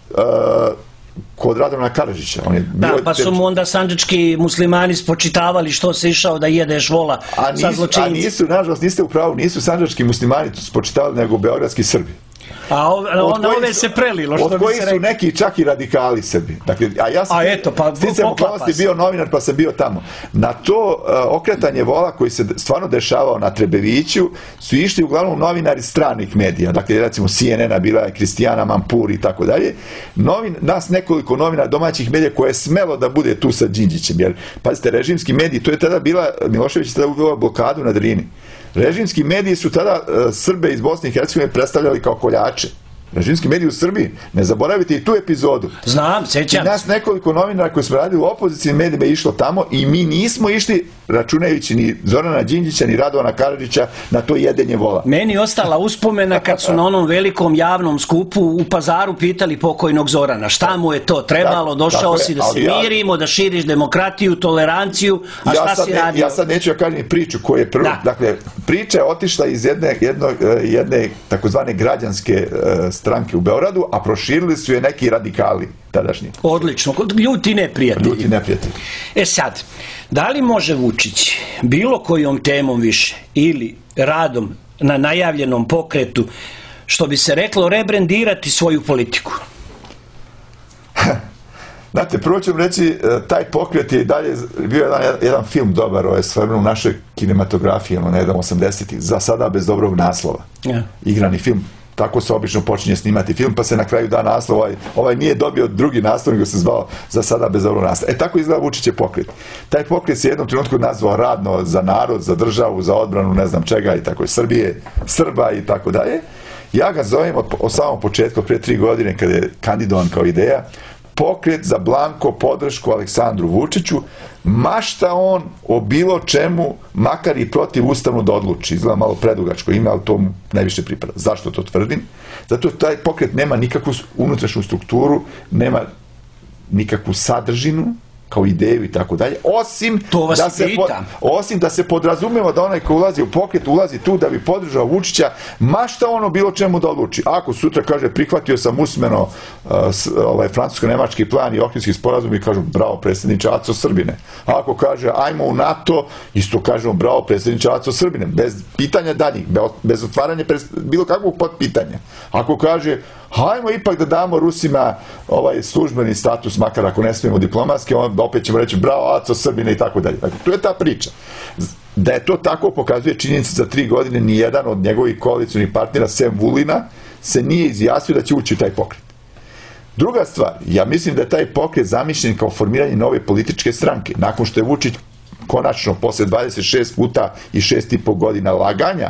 kod Radovana Karadžića. Da, pa su mu onda sandžački muslimani spočitavali što se išao da jedeš vola sa zločinci. A nisu, nažalost, niste u pravu, nisu sandžački muslimani spočitavali, nego beogradski Srbi. A na ove se prelilo, što bi se rekao. Od koji su neki čak i radikali Srbi. Dakle, a ja sam sticam okolnosti bio novinar, pa sam bio tamo. Na to okretanje vola koji se stvarno dešavao na Trebeviću su išli uglavnom novinari stranih medija. Dakle, recimo CNN-a bila je Kristijana Mampur i tako dalje. Nas nekoliko novinara domaćih medija koje je smelo da bude tu sa Đinđićem. Jer, pazite, režimski mediji, to je tada bila, Milošević je tada uveo blokadu na Drini. Režimski mediji su tada Srbe iz Bosne i Hercegovine predstavljali kao koljače. režimski mediji u Srbiji. Ne zaboravite i tu epizodu. Znam, sećam. I nas nekoliko novinara koji smo radili u opozicijnim medijima je išlo tamo i mi nismo išli računajući ni Zorana Đinđića ni Radovana Karadžića na to jedenje vola. Meni ostala uspomena kad su na onom velikom javnom skupu u Pazaru pitali pokojnog Zorana šta mu je to trebalo, došao si da se mirimo, da širiš demokratiju, toleranciju, a šta si radio? Ja sad neću da kažem priču koju je prvo. Dakle, priča je otišla iz jedne takozvane građanske stranke u Beogradu, a proširili su je neki radikali tadašnji. Odlično, ljuti neprijatelji. Ljuti neprijatelji. Sad, da li može Vučić bilo kojom temom više ili radom na najavljenom pokretu, što bi se reklo, rebrendirati svoju politiku? Znate, prvo ću reći, taj pokret je i dalje bio jedan film dobar, stvarno u našoj kinematografiji, ne znam, 80-ih, za sada bez dobrog naslova. Igrani film. Tako se obično počinje snimati film, pa se na kraju da naslov, ovaj nije dobio drugi naslov, nego se zvao za sada bez dobrog naslova. Tako izgleda Vučićev pokret. Taj pokret se jednom trenutku nazvao radno za narod, za državu, za odbranu, ne znam čega i tako, Srbije, Srba i tako dalje. Ja ga zovem od samog početka, prije 3 godine, kada je kandidovan kao ideja, pokret za blanko podršku Aleksandru Vučiću, mašta on o bilo čemu, makar i protiv ustavno da odluči. Izgleda malo predugačko ime, ali to mu najviše pripada. Zašto to tvrdim? Zato taj pokret nema nikakvu unutrašnju strukturu, nema nikakvu sadržinu, kao ideju i tako dalje, osim da se podrazumeva da onaj ko ulazi u pokret ulazi tu da bi podržao Vučića, ma šta ono bilo čemu da odluči. Ako sutra kaže prihvatio sam usmeno francusko-nemački plan i okvirski sporazum i kažu bravo predsjedniče Aco Srbine. A ako kaže ajmo u NATO, isto kažemo bravo predsjedniče Aco Srbine, bez pitanja daljih, bez otvaranja bilo kakvog podpitanja. Ako kaže hajmo ipak da damo Rusima službeni status, makar ako ne smijemo diplomatski, onda opet ćemo reći bravo Aco Srbine i tako dalje. Dakle, to je ta priča. Da je to tako pokazuje činjenica za 3 godine nijedan od njegovih koalicionih partnera, sem Vulina, se nije izjasnio da će ući u taj pokret. Druga stvar, ja mislim da je taj pokret zamišljen kao formiranje nove političke stranke. Nakon što je Vučić konačno posle 26 puta i 6,5 godina laganja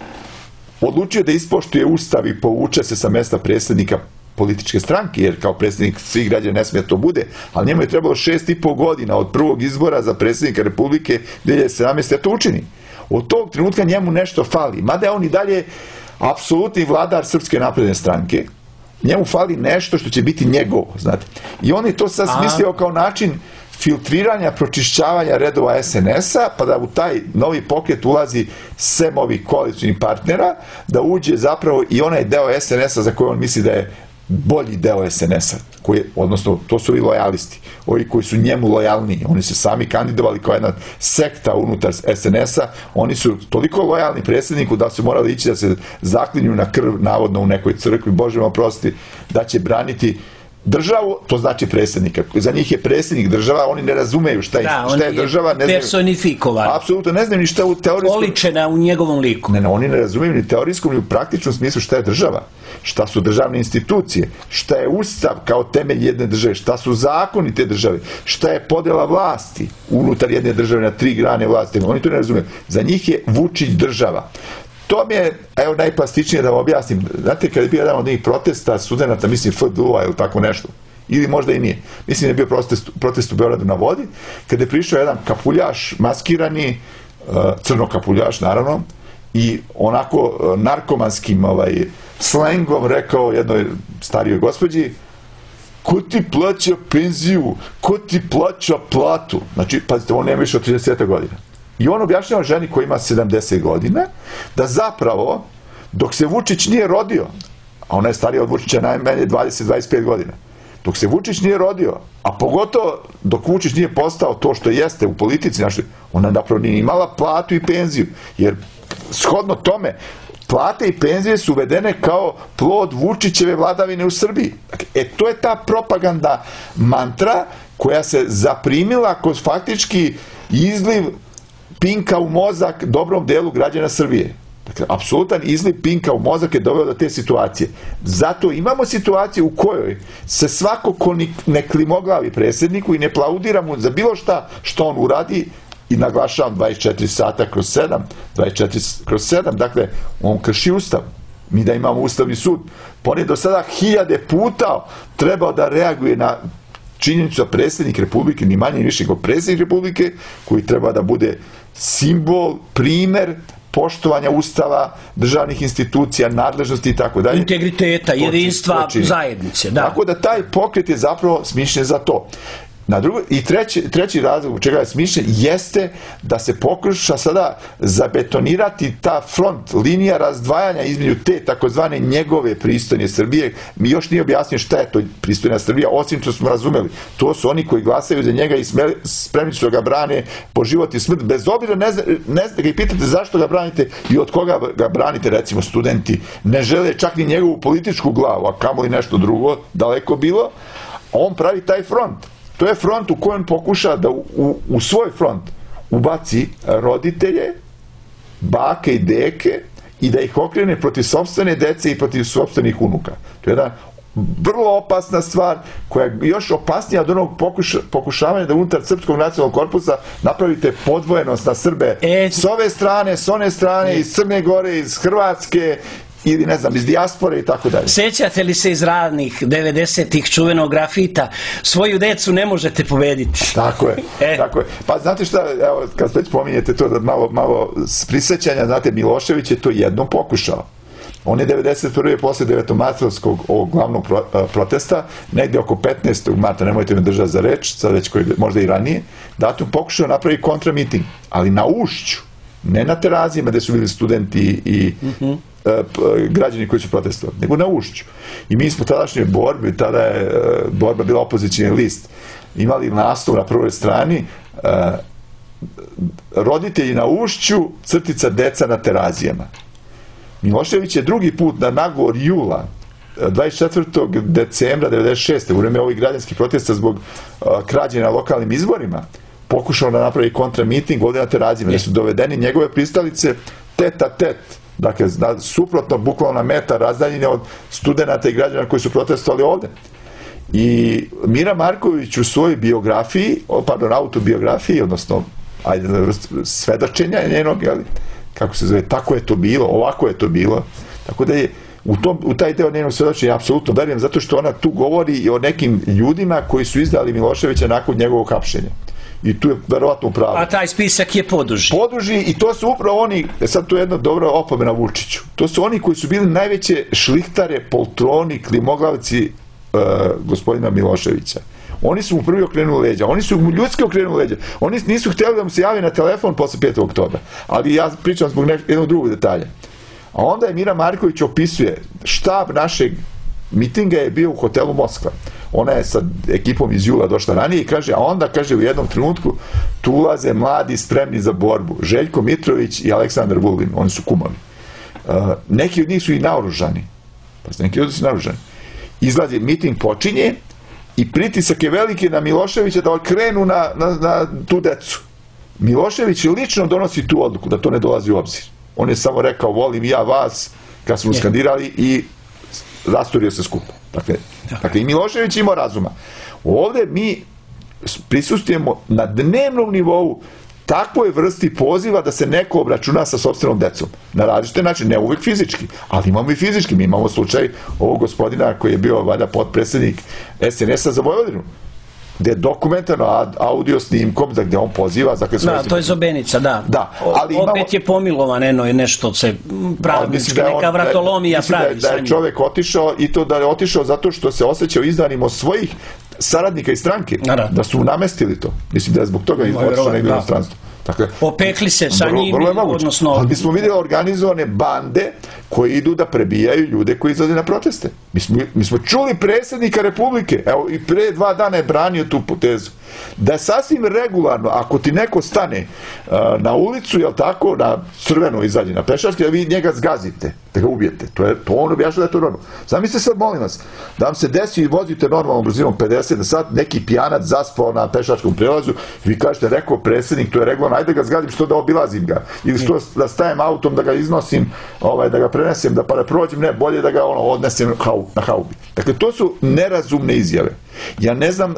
odlučio da ispoštuje ustav i povuče se sa mesta predsjednika političke stranke, jer kao predsjednik svih građana ne smije to bude, ali njemu je trebalo 6,5 godina od prvog izbora za predsjednika Republike 2017. da to učini. Od tog trenutka njemu nešto fali, mada je on i dalje apsolutni vladar Srpske napredne stranke, njemu fali nešto što će biti njegovo, znate. I on je to sad smislio kao način filtriranja, pročišćavanja redova SNS-a, pa da u taj novi pokret ulazi sem ovih koalicionih partnera, da uđe zapravo i onaj deo SNS-a za koji on misli da je bolji deo SNS-a, odnosno to su i lojalisti, ovi koji su njemu lojalniji, oni se sami kandidovali kao jedna sekta unutar SNS-a, oni su toliko lojalni predsjedniku da su morali ići da se zaklinju na krv, navodno u nekoj crkvi, Bože me oprosti, da će braniti državu, to znači predsjednika. Za njih je predsjednik država, oni ne razumeju šta je država. Personifikovan. Apsolutno ne znaju ni šta u teorijskom... Oličena u njegovom liku. Ne, oni ne razumeju ni teorijskom ni u praktičnom smislu šta je država. Šta su državne institucije, šta je ustav kao temelj jedne države, šta su zakoni te države, šta je podela vlasti unutar jedne države na 3 grane vlasti. Oni to ne razumeju. Za njih je Vučić država. To mi je, evo, najplastičnije da vam objasnim. Znate, kada je bio jedan od njih protesta studenta, mislim FDU-a ili tako nešto, ili možda i nije, mislim da je bio protest u Beogradu na vodi, kada je prišao jedan kapuljaš, maskirani, crno kapuljaš, naravno, i onako narkomanskim slengom rekao jednoj starijoj gospođi, ko ti plaća penziju, ko ti plaća platu? Znači, pazite, on nema više od 30 godina. I on objašnjava ženi koja ima 70 godina, da zapravo, dok se Vučić nije rodio, a ona je starija od Vučića najmanje 20-25 godina, dok se Vučić nije rodio, a pogotovo dok Vučić nije postao to što jeste u politici, ona napravo nije imala platu i penziju, jer shodno tome, plate i penzije su uvedene kao plod Vučićeve vladavine u Srbiji. To je ta propaganda mantra koja se zaprimila kroz faktički izliv pinka u mozak dobrom delu građana Srbije. Dakle, apsolutan izliv pinka u mozak je doveo do te situacije. Zato imamo situaciju u kojoj se svako ko ne klimoglavi predsjedniku i ne aplaudira mu za bilo šta što on uradi, i naglašavam 24 sata kroz 7, 24 kroz 7, dakle, on krši ustav. mi da imamo Ustavni sud. On je do sada 1000 puta trebao da reaguje na činjenicu da predsjednik Republike, ni manje ni više nego predsjednik Republike, koji treba da bude simbol, primer poštovanja Ustava, državnih institucija, nadležnosti i tako dalje. Integriteta, jedinstva zajednice. Da. Tako da taj pokret je zapravo smišljen za to. I treći razlog u čega je smišljen jeste da se pokuša sada zabetonirati ta front, linija razdvajanja između te takozvane njegove pristojne Srbije. Mi još nije objasnio šta je to pristojna Srbija, osim što smo razumeli. To su oni koji glasaju za njega i spremni su da ga brane po život i smrt. Bez obzira, ne znate ga i pitate zašto ga branite i od koga ga branite, recimo studenti. Ne žele čak ni njegovu političku glavu, a kamoli nešto drugo, daleko bilo. On pravi taj front. To je front u kojem pokuša da u svoj front ubaci roditelje, bake i deke i da ih okrene protiv sopstvene dece i protiv sopstvenih unuka. To je jedna vrlo opasna stvar koja je još opasnija od onog pokušavanja da unutar Srpskog nacionalnog korpusa napravite podvojenost na Srbe s ove strane, s one strane, iz Crne Gore, iz Hrvatske, ili ne znam, iz dijaspore i tako dalje. Sećate li se iz ranih 90-ih čuvenog grafita, svoju decu ne možete pobediti? Tako je, tako je. Pa znate šta, evo, kad već pominjete to da malo prisjećanja, znate, Milošević je to jednom pokušao. On je 91. posle devetomartovskog ovog glavnog protesta, negdje oko 15. marta, nemojte me držati za reč, sad već koji, možda i ranije, datum pokušao napravi kontramiting, ali na Ušću, ne na Terazijama gde su bili studenti i građani koji su protestovali, nego na Ušću. I mi smo tadašnjoj borbi, tada je borba bila opozicijni list, imali naslov na prvoj strani roditelji na Ušću, crtica deca na Terazijama. Milošević je drugi put na nagovor jula 24. decembra 96. u vreme ovih građanskih protesta zbog krađe na lokalnim izborima pokušao da napravi kontramiting ovdje na Terazijama, gdje su dovedeni njegove pristalice tet a tet. Dakle, suprotno, bukvalno na metar razdaljine od studenta i građana koji su protestovali ovde. I Mira Marković u svojoj biografiji, autobiografiji, odnosno svedočenja njenog, kako se zove, tako je to bilo, ovako je to bilo. Tako da je u taj deo njenog svedočenja apsolutno verujem, zato što ona tu govori i o nekim ljudima koji su izdali Miloševića nakon njegovog hapšenja. I tu je verovatno upravo. A taj spisak je poduži. Poduži i to su upravo oni, sad tu je jedna dobra opomena Vučiću, to su oni koji su bili najveće šlihtare, poltroni, klimoglavci gospodina Miloševića. Oni su mu prvi okrenuli leđa, oni su mu ljudski okrenuli leđa, oni nisu htjeli da mu se javi na telefon posle 5. oktobra, ali ja pričam zbog jednog drugog detalja. A onda je Mira Marković opisuje, štab našeg mitinga je bio u hotelu Moskva. Ona je sa ekipom iz jula došla ranije i kaže, a onda kaže u jednom trenutku tu ulaze mladi spremni za borbu. Željko Mitrović i Aleksandar Vulin, oni su kumovi. Neki od njih su i naoružani. Pa neki od njih su naoružani. Izlazi, miting počinje i pritisak je veliki na Miloševića da krenu na tu decu. Milošević lično donosi tu odluku da to ne dolazi u obzir. On je samo rekao, volim ja vas, kad smo skandirali i rasturio se skupo. Dakle, i Milošević imao razuma. Ovdje mi prisustujemo na dnevnom nivou takvoj vrsti poziva da se neko obračuna sa sopstvenom decom. Na različite načine, ne uvijek fizički, ali imamo i fizički. Mi imamo slučaj ovog gospodina koji je bio valjda potpredsjednik SNS-a za Vojvodinu, gdje je dokumentarno audio snimkom gdje on poziva. Da, to je Zobenica, da. Opet je pomilovan, nešto se pravnički, neka vratolomija pravi. Da je čovjek otišao i to da je otišao zato što se osjećao izdanim od svojih saradnika i stranke, da su mu namestili to. Mislim da je zbog toga otišao negdje u inostranstvo. Opekli se sa njim, odnosno... Ali mi smo vidjeli organizovane bande koji idu da prebijaju ljude koji izlaze na proteste. Mi smo čuli predsjednika Republike, evo i pre 2 dana je branio tu potezu, da je sasvim regularno, ako ti neko stane na ulicu, jel tako, na crveno izađe, na pešački, da vi njega zgazite, da ga ubijete. To on objašnja da je to normalno. Zamislite sad, molim vas, da vam se desi i vozite normalnom brzinom 50 na sat, neki pijanac zaspao na pešačkom prelazu, vi kažete, rekao predsjednik, to je regularno, ajde ga zgadim, što da obilazim ga, ili što da stajem autom, da ga iznosim, da ga prenesem, da pa ne prođem, ne, bolje da ga odnesem na haubi. Dakle, to su nerazumne izjave. Ja ne znam,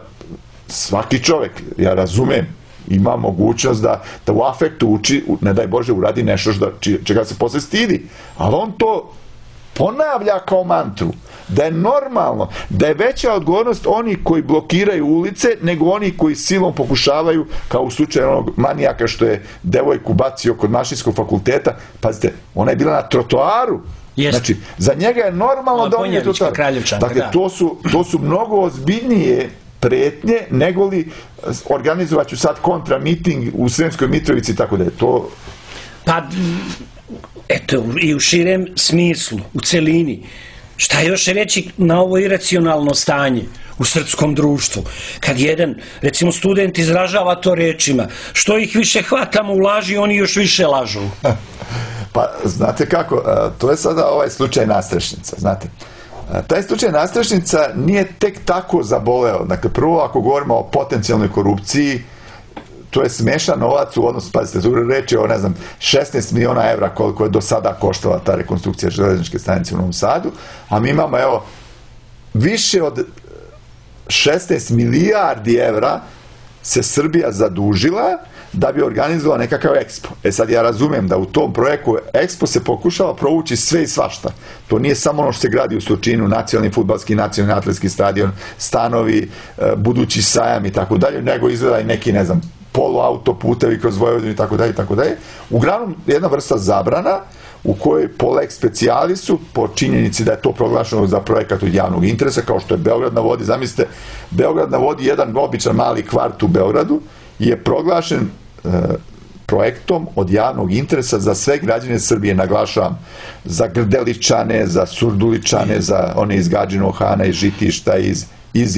svaki čovjek, ja razumem, ima mogućnost da u afektu uči, ne daj Bože, uradi nešto čega se posle stidi, ali on to ponavlja kao mantru da je normalno, da je veća odgovornost onih koji blokiraju ulice nego oni koji silom pokušavaju, kao u slučaju onog manijaka što je devojku bacio kod Mašinskog fakulteta. Pazite, ona je bila na trotoaru. Znači, za njega je normalno da on je trotoar. Dakle, to su mnogo ozbiljnije pretnje nego li organizovat ću sad kontramiting u Sremskoj Mitrovici i tako da je to... Pa, eto, i u širem smislu, u celini. Šta još reći na ovo iracionalno stanje u srpskom društvu? Kad jedan, recimo, student izražava to rečima, što ih više hvatamo u laži, oni još više lažu. Pa, znate kako, to je sada ovaj slučaj Nastrešnica, znate. Taj slučaj Nastrešnica nije tek tako zaboleo. Dakle, prvo, ako govorimo o potencijalnoj korupciji, to je smešan novac u odnosu, pazite, tu reč je o, 16 miliona evra koliko je do sada koštala ta rekonstrukcija železničke stanice u Novom Sadu, a mi imamo, evo, više od 16 milijardi evra se Srbija zadužila da bi organizovala nekakav Expo. Sad ja razumem da u tom projektu Expo se pokušava provući sve i svašta. To nije samo ono što se gradi u Surčinu, nacionalni fudbalski, nacionalni atletski stadion, stanovi, budući sajam i tako dalje, nego izgleda i neki, poluautoputevi kroz Vojvodinu i tako dalje i tako dalje. Uglavnom, jedna vrsta zabrana u kojoj po lex specialisu, po činjenici da je to proglašeno za projekat od javnog interesa, kao što je Beograd na vodi. Zamislite, Beograd na vodi, jedan običan mali kvart u Beogradu, je proglašen projektom od javnog interesa za sve građane Srbije, naglašavam, za Grdeličane, za Surduličane, za one iz Gadžinog Hana, iz Žitišta, iz.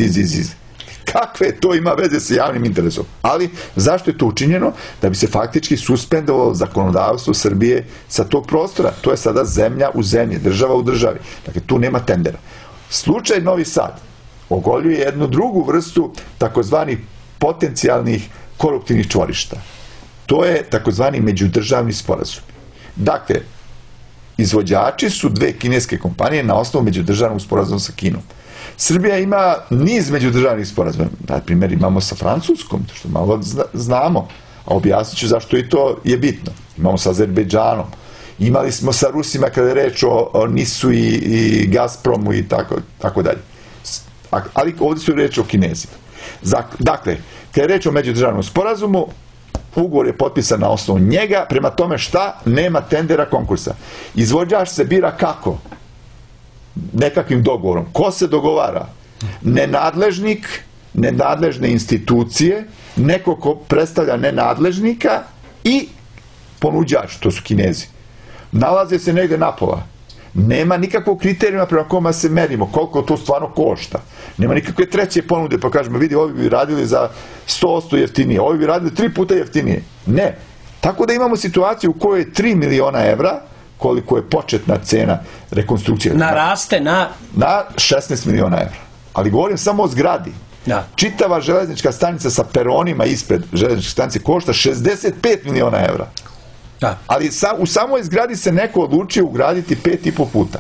Kakve to ima veze sa javnim interesom? Ali, zašto je to učinjeno? Da bi se faktički suspendovalo zakonodavstvo Srbije sa tog prostora. To je sada zemlja u zemlji, država u državi. Dakle, tu nema tendera. Slučaj Novi Sad ogoljuje jednu drugu vrstu takozvanih potencijalnih koruptivnih čvorišta. To je takozvani međudržavni sporazum. Dakle, izvođači su dve kineske kompanije na osnovu međudržavnog sporazuma sa Kinom. Srbija ima niz međudržavnih sporazuma. Na primjer, imamo sa Francuskom, što malo znamo, a objasnit ću zašto i to je bitno. Imamo sa Azerbejdžanom. Imali smo sa Rusima kada je reč o NIS-u i Gazpromu i tako dalje. Ali ovdje su reč o Kinezima. Dakle, kada je reč o međudržavnom sporazumu, ugovor je potpisan na osnovu njega, prema tome šta? Nema tendera, konkursa. Izvođač se bira kako? Nekakvim dogovorom. Ko se dogovara? Nenadležnik, nenadležne institucije, neko ko predstavlja nenadležnika i ponuđač, to su Kinezi. Nalaze se negde napola. Nema nikakvog kriterijuma prema kojima se merimo, koliko to stvarno košta. Nema nikakve treće ponude, pa kažemo, vidi, ovi bi radili za 100% jeftinije, ovi bi radili 3 puta jeftinije. Ne. Tako da imamo situaciju u kojoj je 3 miliona evra, koliko je početna cena rekonstrukcije. Naraste na 16 miliona evra. Ali govorim samo o zgradi. Čitava železnička stanica sa peronima ispred železničke stanice košta 65 miliona evra. Ali u samoj zgradi se neko odlučio ugraditi 5,5 puta.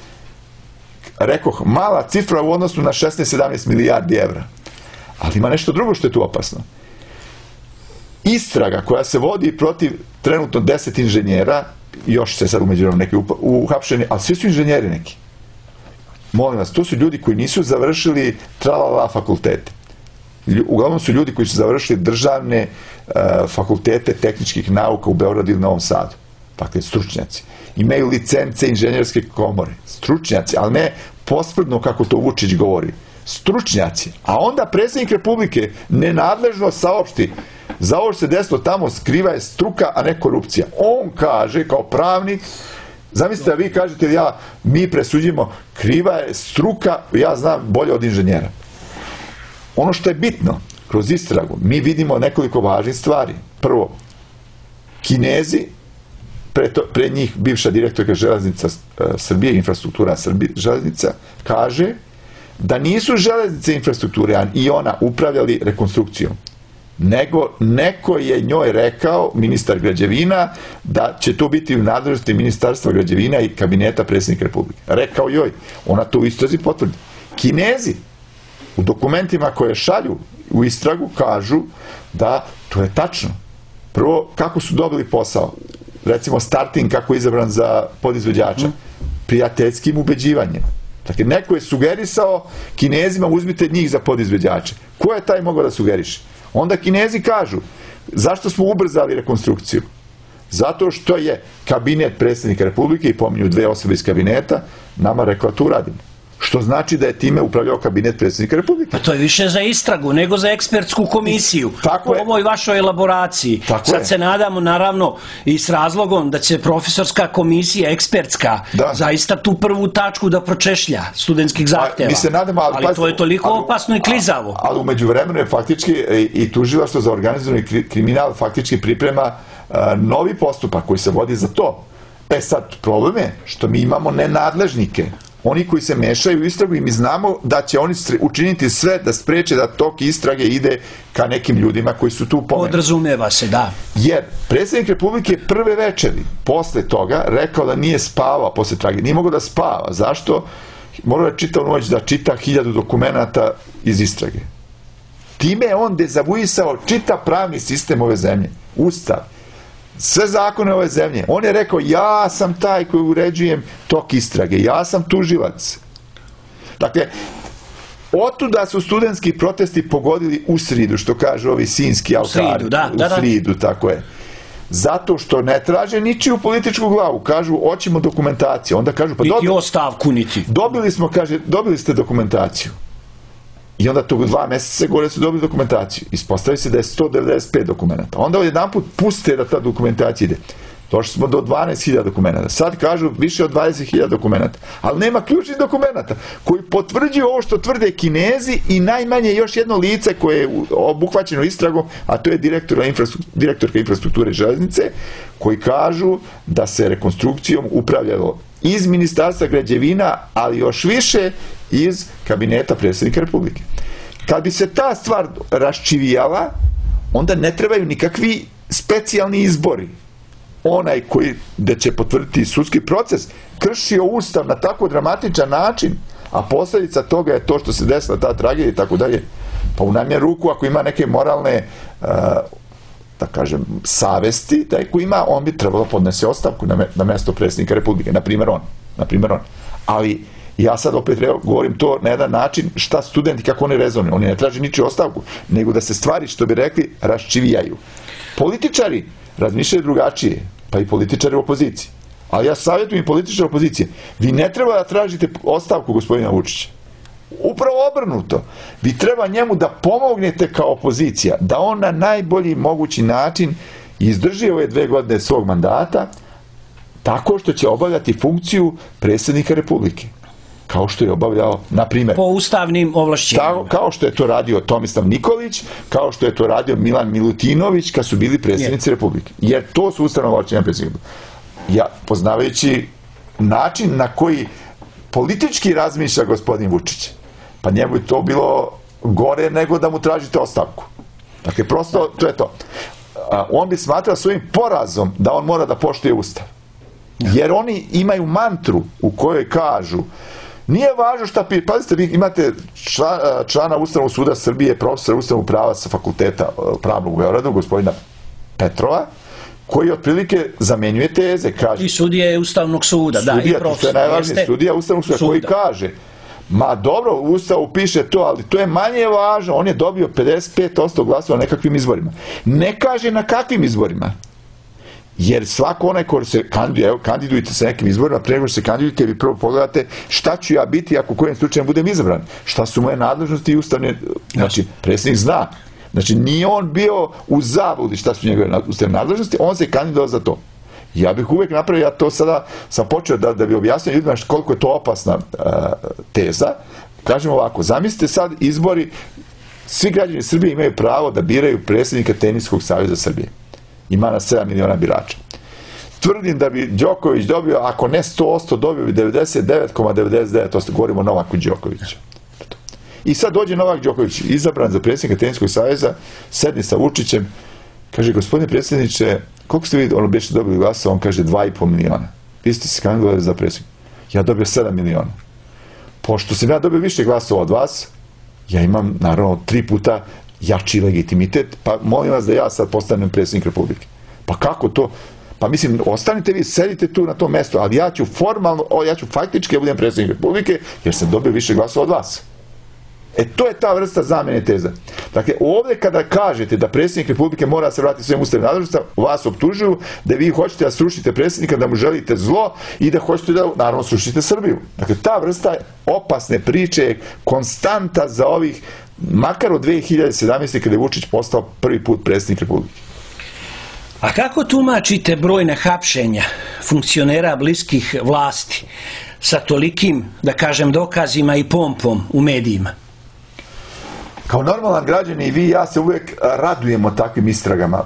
Rekoh, mala cifra u odnosu na 16-17 milijardi evra. Ali ima nešto drugo što je tu opasno. Istraga koja se vodi protiv trenutno 10 inženjera, još se sad umeđu neki uhapšeni, ali svi su inženjeri neki. Molim vas, to su ljudi koji nisu završili tralala fakultete. Uglavnom su ljudi koji su završili državne fakultete tehničkih nauka u Beogradu ili Novom Sadu. Dakle, stručnjaci. Imaju licence inženjerske komore. Stručnjaci, ali ne posprdno kako to Vučić govori. Stručnjaci. A onda predsjednik Republike nenadležno saopšti za ovo što se desilo tamo skriva je struka, a ne korupcija. On kaže, kao pravnik, zamislite da vi kažete, mi presuđimo, kriva je struka, ja znam bolje od inženjera. Ono što je bitno, kroz istragu, mi vidimo nekoliko važnih stvari. Prvo, Kinezi, pre njih bivša direktorka železnica Srbije, infrastruktura železnica, kaže da nisu železnice infrastrukture i ona upravljali rekonstrukcijom, nego neko je njoj rekao, ministar građevina, da će to biti u nadležnosti ministarstva građevina i kabineta predsjednika Republike. Rekao joj, ona to u istrazi potvrdi. Kinezi u dokumentima koje šalju u istragu kažu da to je tačno. Prvo, kako su dobili posao? Recimo, Starting, kako je izabran za podizvođača. prijateljskim ubeđivanjem. Dakle, neko je sugerisao Kinezima, uzmite njih za podizvođače. Ko je taj mogao da sugeriše? Onda Kinezi kažu, zašto smo ubrzali rekonstrukciju? Zato što je kabinet predsjednika Republike, i pominju 2 osobe iz kabineta, nama rekla tu radimo. Što znači da je time upravljao kabinet predsjednika Republike. Pa to je više za istragu nego za ekspertsku komisiju. Tako je. U ovoj vašoj elaboraciji. Tako Sad je. se nadamo, naravno, i s razlogom da će profesorska komisija, ekspertska, zaista tu prvu tačku da pročešlja studentskih zahtjeva. Mi se nadamo, ali to je toliko opasno i klizavo. Ali u međuvremenu je faktički i tužilaštvo za organizovani kriminal faktički priprema novi postupak koji se vodi za to. Sad, problem je što mi imamo nenadležnike. Oni koji se mešaju u istragu i mi znamo da će oni učiniti sve da spreče da tok istrage ide ka nekim ljudima koji su tu pomenuti. Podrazumeva se, da. Jer predsjednik Republike prve večeri posle toga rekao da nije spavao posle tragedije. Nije mogao da spava. Zašto? Morao je čitav noć da čita 1000 dokumenata iz istrage. Time je on dezavuisao čitav pravni sistem ove zemlje. Ustav. Sve zakone ove zemlje. On je rekao, ja sam taj koji uređujem tok istrage, ja sam tužilac. Dakle, otuda su studentski protesti pogodili u sridu, što kažu ovi sinski altari. U sridu, tako je. Zato što ne traže ničiju političku glavu. Kažu, hoćemo dokumentaciju. Onda kažu, pa niti ostavku, niti. Dobili ste dokumentaciju. I onda tog 2 mjeseca gore su dobili dokumentaciju. Ispostavi se da je 195 dokumenta. Onda jedanput puste da ta dokumentacija ide. Došli smo do 12.000 dokumenta. Sad kažu više od 20.000 dokumenta. Ali nema ključnih dokumenta koji potvrđuju ovo što tvrde Kinezi i najmanje još jedno lice koje je obuhvaćeno istragom, a to je direktorka infrastrukture železnice, koji kažu da se rekonstrukcijom upravljalo iz Ministarstva građevina, ali još više iz kabineta predsjednika Republike. Kad bi se ta stvar raščivijala, onda ne trebaju nikakvi specijalni izbori. Onaj koji da će potvrditi sudski proces kršio Ustav na tako dramatičan način, a posljedica toga je to što se desila ta tragedija i tako dalje. Pa u najmanju ruku, ako ima neke moralne da kažem, savesti, da ako ima, on bi trebalo podnese ostavku na mjesto predsjednika Republike, na primjer on. Ali ja sad opet govorim to na jedan način šta studenti, kako oni rezonuju. Oni ne traže ničiju ostavku, nego da se stvari, što bi rekli, raščivijaju. Političari razmišljaju drugačije, pa i političari u opoziciji. Ali ja savjetujem i političare opozicije, vi ne treba da tražite ostavku gospodina Vučića. Upravo obrnuto. Vi treba njemu da pomognete kao opozicija, da on na najbolji mogući način izdrži ove 2 godine svog mandata, tako što će obavljati funkciju predsjednika Republike. Kao što je obavljao, na primjer, po ustavnim ovlašćenjima. Kao što je to radio Tomislav Nikolić, kao što je to radio Milan Milutinović kad su bili predsjednici Republike. Jer to su ustavna ovlašćenja predsjednika. Ja, poznavajući način na koji politički razmišlja gospodin Vučić, pa njemu je to bilo gore nego da mu tražite ostavku. Dakle, prosto, to je to. On bi smatrao svojim porazom da on mora da poštuje Ustav. Jer oni imaju mantru u kojoj kažu, nije važno šta piše, pazite, vi imate člana Ustavnog suda Srbije, profesora ustavnog prava sa fakulteta pravnog u Beogradu, gospodina Petrova, koji otprilike zamenjuje teze, kaže... I sudije Ustavnog suda, da, i profesor. To je najvažnije, sudija Ustavnog suda, koji kaže, ma dobro, u Ustavu piše to, ali to je manje važno, on je dobio 55% glasova na nekakvim izborima. Ne kaže na kakvim izborima. Jer svako onaj koji se kandiduje, evo, kandidujte se nekim izborima, pre nego što se kandidujete, vi prvo pogledate šta ću ja biti ako kojem slučajem budem izabran. Šta su moje nadležnosti i ustavne... Znači, predsjednik zna. Znači, nije on bio u zabludi šta su njegove ustavne nadležnosti, on se kandidovao za to. Ja bih uvijek napravio, ja to sada sam počeo da bi objasnio ljudima koliko je to opasna teza. Kažem ovako, zamislite sad izbori, svi građani Srbije imaju pravo da biraju predsjednika Teniskog saveza Srbije. Ima na 7 miliona birača. Tvrdim da bi Đoković dobio, ako ne 100%, dobio bi 99,99%, govorimo o Novaku Đokoviću. I sad dođe Novak Đoković, izabran za predsjednika Teniskog saveza, sedni sa Vučićem, kaže, gospodine predsjedniče, koliko ste vi biše dobili glasa? On kaže 2,5 miliona. Vi ste se kandidovali za predsjednika. Ja dobio 7 miliona. Pošto sam ja dobio više glasova od vas, ja imam, naravno, 3 puta jači legitimitet, pa molim vas da ja sad postanem predsjednik Republike. Pa kako to? Pa mislim, ostanite vi, sedite tu na tom mjestu, ali ja ću formalno, ja ću faktički budem predsjednik Republike, jer sam dobio više glasova od vas. To je ta vrsta zamjene teza. Dakle, ovdje kada kažete da predsjednik Republike mora se vratiti svojim ustavnim nadležnostima, vas optužuju da vi hoćete da srušite predsjednika, da mu želite zlo i da hoćete da, naravno, srušite Srbiju. Dakle, ta vrsta opasne priče je konstanta za ovih, makar od 2017. kada je Vučić postao prvi put predsjednik Republike. A kako tumačite brojne hapšenja funkcionera bliskih vlasti sa tolikim, da kažem, dokazima i pompom u medijima? Kao normalan građanin i vi i ja se uvijek radujemo takvim istragama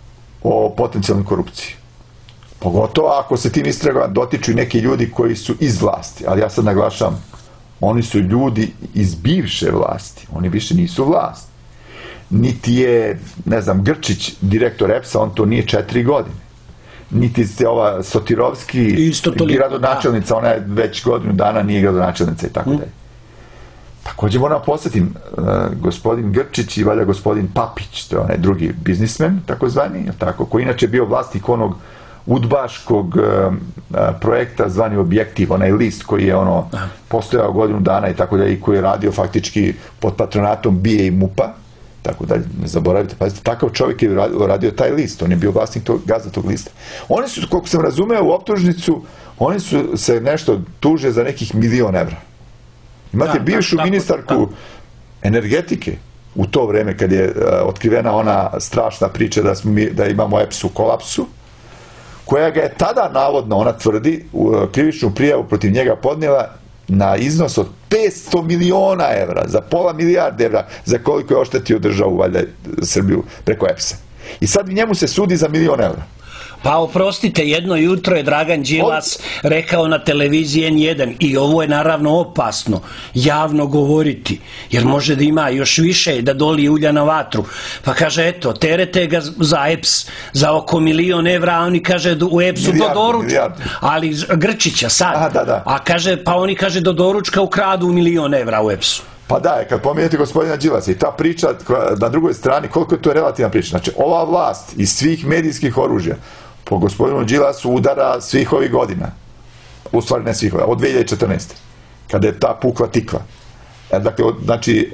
o potencijalnoj korupciji. Pogotovo ako se tim istragama dotiču i neki ljudi koji su iz vlasti. Ali ja sad naglašavam, oni su ljudi iz bivše vlasti. Oni više nisu vlast. Niti je, ne znam, Grčić, direktor EPS-a, on to nije 4 godine. Niti ste ova Sotirovski, gradonačelnica, ona je već godinu dana nije gradonačelnica i tako dalje. Također moram posjetim, gospodin Grčić i valjda gospodin Papić, to je onaj drugi biznismen, takozvani, koji inače bio vlasnik onog udbaškog projekta zvani Objektiv, onaj list koji je postojao godinu dana i tako dalje, i koji je radio faktički pod patronatom BIA i MUP-a, tako da ne zaboravite, pazite, takav čovjek je radio taj list, on je bio vlasnik gazda tog lista. Oni su, koliko sam razumeo u optužnicu, oni su se nešto tuže za nekih 1.000.000 evra. Imate bivšu ministarku energetike u to vreme kad je otkrivena ona strašna priča da imamo EPS u kolapsu, koja ga je tada navodno, ona tvrdi, krivičnu prijavu protiv njega podnijela na iznos od 500 miliona evra, za pola milijarde evra, za koliko je oštetio državu, valjda, Srbiju, preko EPS-a. I sad njemu se sudi za 1.000.000 evra. Pa oprostite, jedno jutro je Dragan Đilas rekao na televiziji N1, i ovo je naravno opasno javno govoriti, jer može da ima još više da doli ulja na vatru. Pa kaže, eto, terete ga za EPS za oko 1.000.000 evra, a oni kaže u EPS-u do doručka, ali Grčića sad. A kaže, pa oni kaže do doručka ukradu 1.000.000 evra u EPS-u. Pa da, kad pominjete gospodina Đilasa i ta priča na drugoj strani, koliko je to relativna priča. Znači, ova vlast iz svih medijskih oružja po gospodinu Đilasu udara svih ovih godina. U stvari ne svih ovih, od 2014. Kada je ta pukla tikva. Dakle, znači,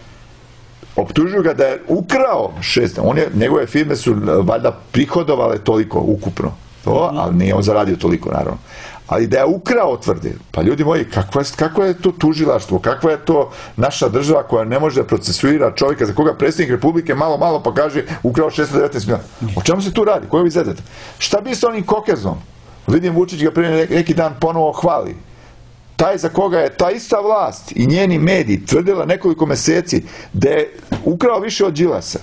optužuju ga da je ukrao 6, njegove firme su valjda prihodovale toliko ukupno, ali nije on zaradio toliko, naravno. Ali da je ukrao, tvrde, pa ljudi moji, kakvo je to tužilaštvo, kakva je to naša država koja ne može da procesuira čovjeka za koga predsjednik Republike malo pa kaže ukrao 619 miliona. O čemu se tu radi? Koje vi zezate? Šta bi sa onim Kokezom? Vidim, Vučić ga prije neki dan ponovo hvali. Taj za koga je ta ista vlast i njeni mediji tvrdila nekoliko meseci da je ukrao više od Đilasa,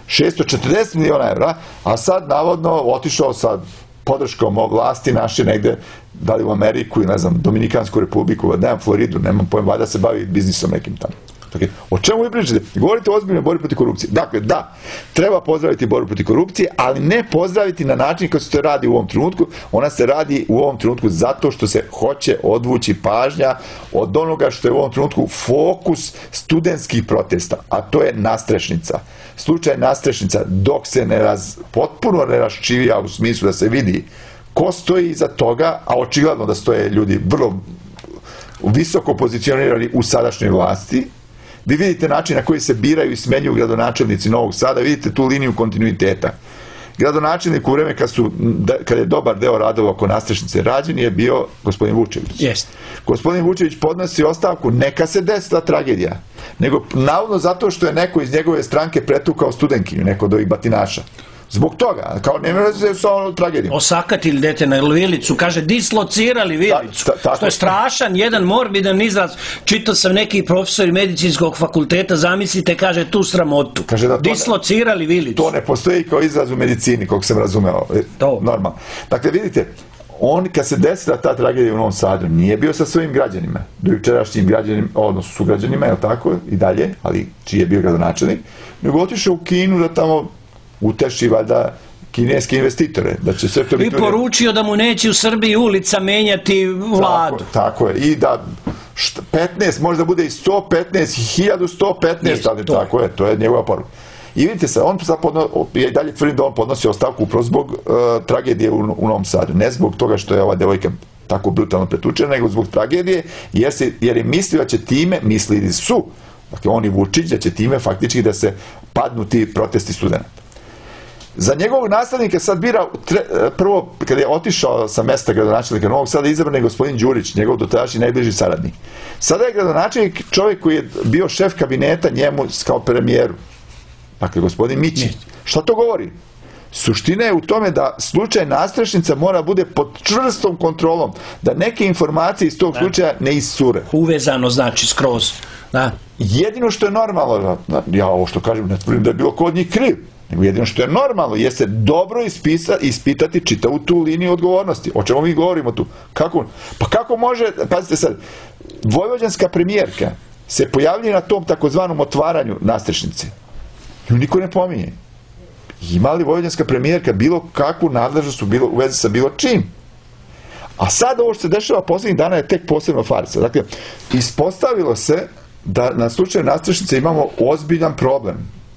640 miliona evra, a sad navodno otišao sa podrškom vlasti naše negde, da li u Ameriku i ne znam, Dominikansku republiku, nemam Floridu, nemam pojma, valjda se bavi biznisom nekim tamo. Dakle, o čemu vi pričate? Govorite o ozbiljnoj borbi protiv korupcije. Dakle, da, treba pozdraviti borbu protiv korupcije, ali ne pozdraviti na način kako se to radi u ovom trenutku. Ona se radi u ovom trenutku zato što se hoće odvući pažnja od onoga što je u ovom trenutku fokus studentskih protesta, a to je Nastrešnica. Slučaj Nastrešnica, dok se potpuno ne raščivija u smislu da se vidi ko stoji iza toga, a očigledno da stoje ljudi vrlo visoko pozicionirani u sadašnjoj vlasti. Vi vidite način na koji se biraju i smenjuju gradonačelnici Novog Sada, vidite tu liniju kontinuiteta. Gradonačelnik u vreme kad je dobar deo radova oko Nastrešnice rađen je bio gospodin Vučević. Gospodin Vučević podnosi ostavku, neka se desila tragedija, nego navodno zato što je neko iz njegove stranke pretukao studentkinju, neko od ovih batinaša. Zbog toga, kao ne može se sa tragedijom. Osakatili dete na Vilicu, kaže dislocirali Vilicu, što je strašan, jedan morbidan izraz. Čitao sam neki profesor medicinskog fakulteta, zamislite, kaže tu sramotu. Dislocirali Vilicu. To ne postoji kao izraz u medicini, koliko sam razumeo. Normalno. Dakle, vidite, on kad se desila ta tragedija u Novom Sadu, nije bio sa svojim građanima, dojučerašnjim građanima, odnosno sugrađanima, je li tako, i dalje, ali čiji je bio gradonačelnik, nego otišao u Kinu da tamo uteši valjda kineske investitore. I poručio da mu neće u Srbiji ulica menjati vladu. Tako je. I da 15, možda bude i 115, 1115, ali tako je, to je njegova poruka. I vidite se, ja i dalje tvrdim da on podnosi ostavku upravo zbog tragedije u Novom Sadu. Ne zbog toga što je ova devojka tako brutalno pretučena, nego zbog tragedije, jer je mislio da će time, mislili su, dakle on i Vučić, da će time faktički da se padnu ti protesti studenta. Za njegovog nastavnika sad bira, prvo, kada je otišao sa mesta gradonačelnika Novog Sada, izabran je gospodin Đurić, njegov dotadašnji najbliži saradnik. Sada je gradonačelnik čovjek koji je bio šef kabineta njemu kao premijeru. Dakle, gospodin Mićić. Šta to govori? Suština je u tome da slučaj Nastrešnica mora bude pod čvrstom kontrolom, da neke informacije iz tog slučaja ne iscure. Uvezano znači skroz. Da. Jedino što je normalno, ja ovo što kažem, ne tvrdim da je bilo ko od njih kriv, nego jedino što je normalno jeste dobro ispitati čitavu tu liniju odgovornosti. O čemu mi govorimo tu? Pa kako može, pazite sad, vojvođanska premijerka se pojavljuje na tom takozvanom otvaranju Nastrešnice. Nju niko ne pominje. Ima li vojvođanska premijerka bilo kakvu nadležnost u vezi sa bilo čim? A sad ovo što se dešava posljednjih dana je tek posebno farsa. Dakle, ispostavilo se da na slučaju Nastrešnice imamo ozbiljan problem.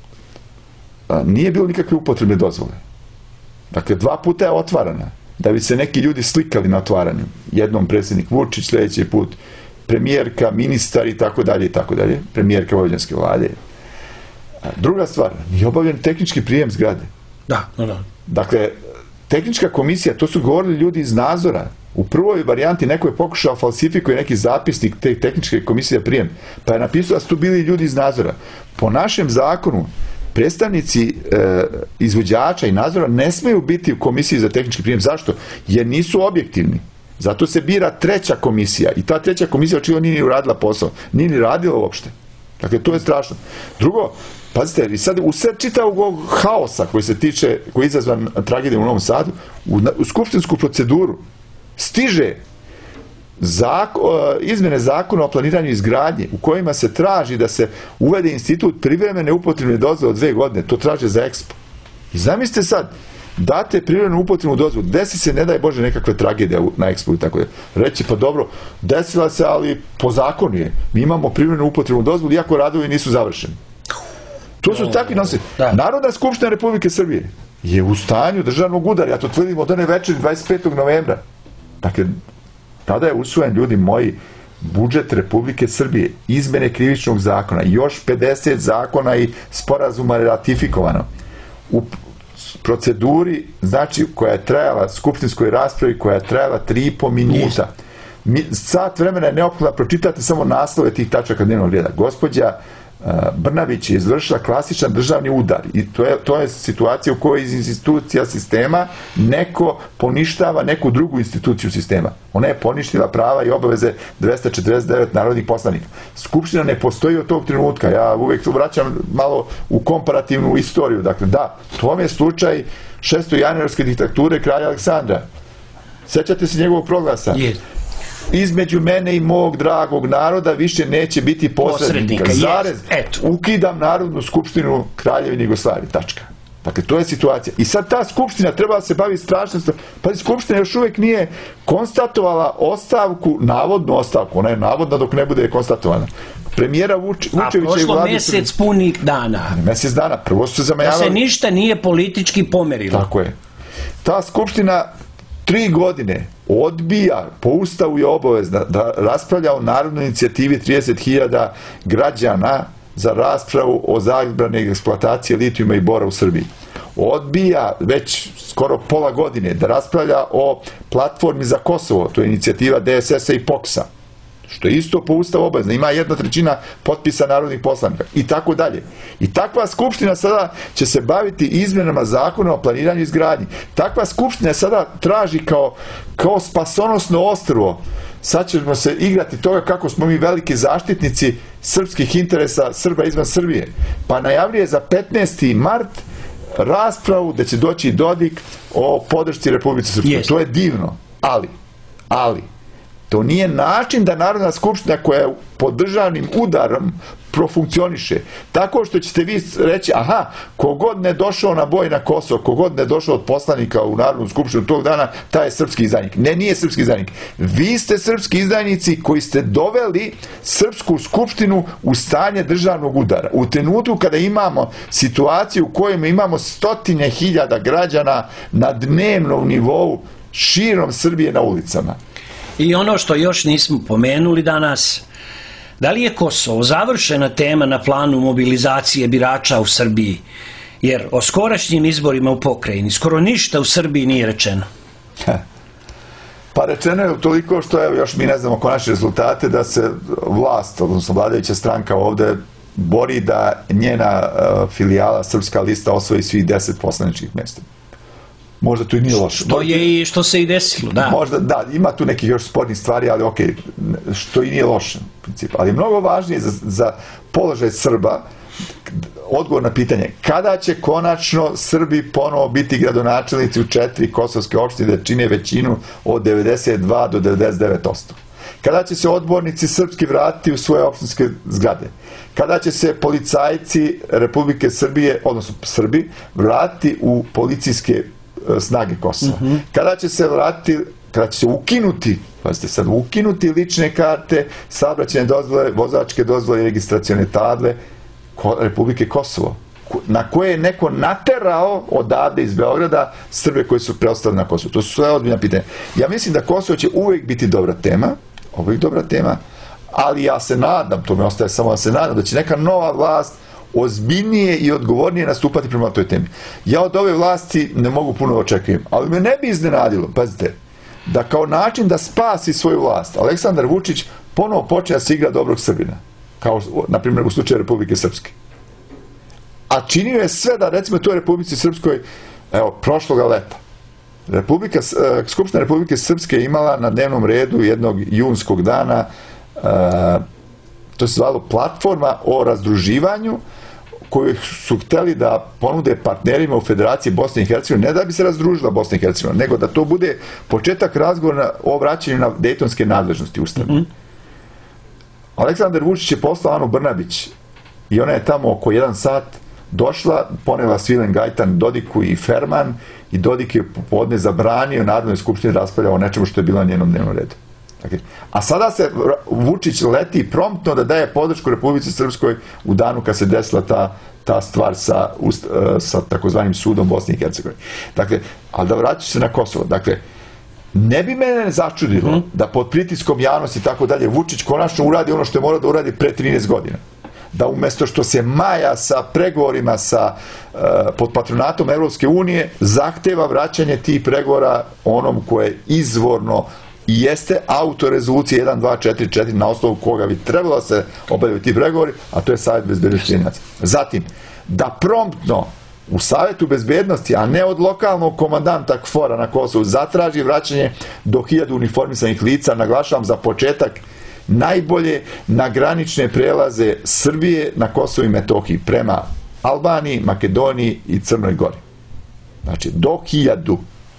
Nije bilo nikakve upotrebne dozvole. Dakle, 2 puta je otvarana, da bi se neki ljudi slikali na otvaranju. Jednom predsjednik Vučić, sljedeći put premijerka, ministar i tako dalje, premijerka vojvođanske vlade. Druga stvar, nije obavljen tehnički prijem zgrade. Da. Dakle, tehnička komisija, to su govorili ljudi iz nadzora. U prvoj varijanti neko je pokušao falsifikuje neki zapisnik te tehničke komisije prijem, pa je napisao da su tu bili ljudi iz nadzora. Po našem zakonu, predstavnici izvođača i nadzora ne smeju biti u komisiji za tehnički prijem. Zašto? Jer nisu objektivni. Zato se bira 3. komisija i ta 3. komisija očigledno nije ni uradila posao. Nije ni radila uopšte. Dakle, to je strašno. Drugo, pazite, i sad usred čitavog haosa koji je izazvan tragedijom u Novom Sadu, u skupštinsku proceduru stiže izmjene zakona o planiranju izgradnje u kojima se traži da se uvede institut privremene upotrebne dozvole od 2 godine. To traže za EXPO. I zamislite sad, date privremenu upotrebnu dozvolu, desi se, ne daj Bože, nekakve tragedije na EXPO i tako da. Reći, pa dobro, desila se, ali po zakonu je. Mi imamo privremenu upotrebnu dozvolu, iako radovi nisu završeni. To su takvi nosi. Narodna skupština Republike Srbije je u stanju državnog udara. Ja to tvrdim od one večeri 25. novembra. Dakle, tada je usvojen, ljudi moji, budžet Republike Srbije, izmene krivičnog zakona, još 50 zakona i sporazuma ratifikovano. U proceduri, znači, koja je trajala, skupštinskoj raspravi, koja je trajala 3,5 minuta. Sat vremena je neophodno pročitati samo naslove tih tačaka dnevnog reda. Gospođa Brnabić je izvršila klasičan državni udar i to je situacija u kojoj iz institucija sistema neko poništava neku drugu instituciju sistema. Ona je poništila prava i obaveze 249 narodnih poslanika. Skupština ne postoji od tog trenutka. Ja uvijek vraćam malo u komparativnu istoriju. Dakle, da, to vam je slučaj 6. januarske diktature kralja Aleksandra. Sećate se njegovog proglasa? Između mene i mog dragog naroda više neće biti posrednika. Zarez, ukidam Narodnu skupštinu Kraljevine Jugoslavije. Tačka. Dakle, to je situacija. I sad ta skupština treba da se bavi strašnom stvari. Pa skupština još uvijek nije konstatovala ostavku, navodnu ostavku. Ona je navodna dok ne bude konstatovana. Premijera Vučevića i vlade... A prošlo mjesec punih dana. Mjesec dana. Prvo su se zamajavali... Da se ništa nije politički pomerilo. Tako je. Ta skupština 3 godine odbija, po Ustavu je obavezna da raspravlja o narodnoj inicijativi 30.000 građana za raspravu o zabrani eksploatacije litijuma i bora u Srbiji. Odbija već skoro pola godine da raspravlja o platformi za Kosovo, to je inicijativa DSS-a i POKS-a, što je isto po Ustavu obavezno. Ima 1/3 potpisa narodnih poslanika i tako dalje. I takva skupština sada će se baviti izmjenama zakona o planiranju i izgradnji. Takva skupština sada traži kao spasonosno ostrvo. Sad ćemo se igrati toga kako smo mi veliki zaštitnici srpskih interesa Srba izvan Srbije. Pa najavljuje za 15. mart raspravu da će doći Dodik o podršci Republike Srpske. To je divno. Ali To nije način da Narodna skupština koja je pod državnim udarom profunkcioniše. Tako što ćete vi reći, aha, kogod ne došao na boj na Kosovo, kogod ne došao od poslanika u Narodnu skupštinu tog dana, taj je srpski izdajnik. Ne, nije srpski izdajnik. Vi ste srpski izdajnici koji ste doveli srpsku skupštinu u stanje državnog udara. U trenutku kada imamo situaciju u kojoj imamo 100.000 građana na dnevnom nivou širom Srbije na ulicama. I ono što još nismo pomenuli danas, da li je Kosovo završena tema na planu mobilizacije birača u Srbiji? Jer o skorašnjim izborima u pokrajini skoro ništa u Srbiji nije rečeno. Pa rečeno je toliko što još mi ne znamo konačne rezultate, da se vlast, odnosno vladajuća stranka ovde bori da njena filijala Srpska lista osvoji svih 10 poslaničkih mjesta. Možda to i nije loše. Što se i desilo, da. Možda, da, ima tu nekih još spornih stvari, ali okej, što i nije loše u principu. Ali je mnogo važnije za položaj Srba odgovor na pitanje kada će konačno Srbi ponovo biti gradonačelnici u 4 kosovske opštine da čine većinu od 92 do 99%. Kada će se odbornici srpski vratiti u svoje opštinske zgrade? Kada će se policajci Republike Srbije, odnosno Srbi, vratiti u policijske snage Kosova? Kada će se vratiti, kada će se ukinuti, pazite sad, ukinuti lične karte, saobraćajne dozvole, vozačke dozvole i registracione table Republike Kosovo, na koje je neko naterao odavde iz Beograda Srbe koji su preostali na Kosovu. To su sve ozbiljna pitanja. Ja mislim da Kosovo će uvijek biti dobra tema, ali ja se nadam, to mi ostaje samo da se nadam, da će neka nova vlast ozbiljnije i odgovornije nastupati prema toj temi. Ja od ove vlasti ne mogu puno očekujem, ali me ne bi iznenadilo, pazite, da kao način da spasi svoju vlast Aleksandar Vučić ponovo počne da se igra dobrog Srbina, kao na primjer u slučaju Republike Srpske. A činio je sve da, recimo, toj Republici Srpskoj, evo, prošloga leta, Skupština Republike Srpske je imala na dnevnom redu jednog junskog dana, to se zvalo platforma o razdruživanju, koju su hteli da ponude partnerima u Federaciji Bosne i Hercegovine, ne da bi se razdružila Bosna i Hercegovina, nego da to bude početak razgovora o vraćanju na dejtonske nadležnosti ustavne. Aleksandar Vučić je poslao Anu Brnabić i ona je tamo oko 1 sat došla, ponela Svilen Gajtan Dodiku i Ferman, i Dodik je popodne zabranio Narodnoj skupštini raspravljao o nečemu što je bilo na njenom dnevnom redu. A sada se Vučić leti promptno da daje podršku Republici Srpskoj u danu kad se desila ta stvar sa takozvanim sudom Bosne i Hercegovine. Dakle, ali da vraću se na Kosovo. Dakle, ne bi mene začudilo da pod pritiskom javnosti i tako dalje Vučić konačno uradi ono što je morao da uradi pre 13 godina. Da umjesto što se maja sa pregovorima pod patronatom Evropske unije zahteva vraćanje tih pregovora onom koje izvorno i jeste autor rezolucije 1244 na osnovu koga bi trebalo da se obavljaju ti pregovori, a to je Savet bezbednosti UN. Zatim, da promptno u Savetu bezbednosti, a ne od lokalnog komandanta KFOR-a na Kosovu, zatraži vraćanje do 1000 uniformisanih lica, naglašavam za početak, najbolje na granične prelaze Srbije na Kosovu i Metohiji prema Albaniji, Makedoniji i Crnoj Gori. Znači, do 1000.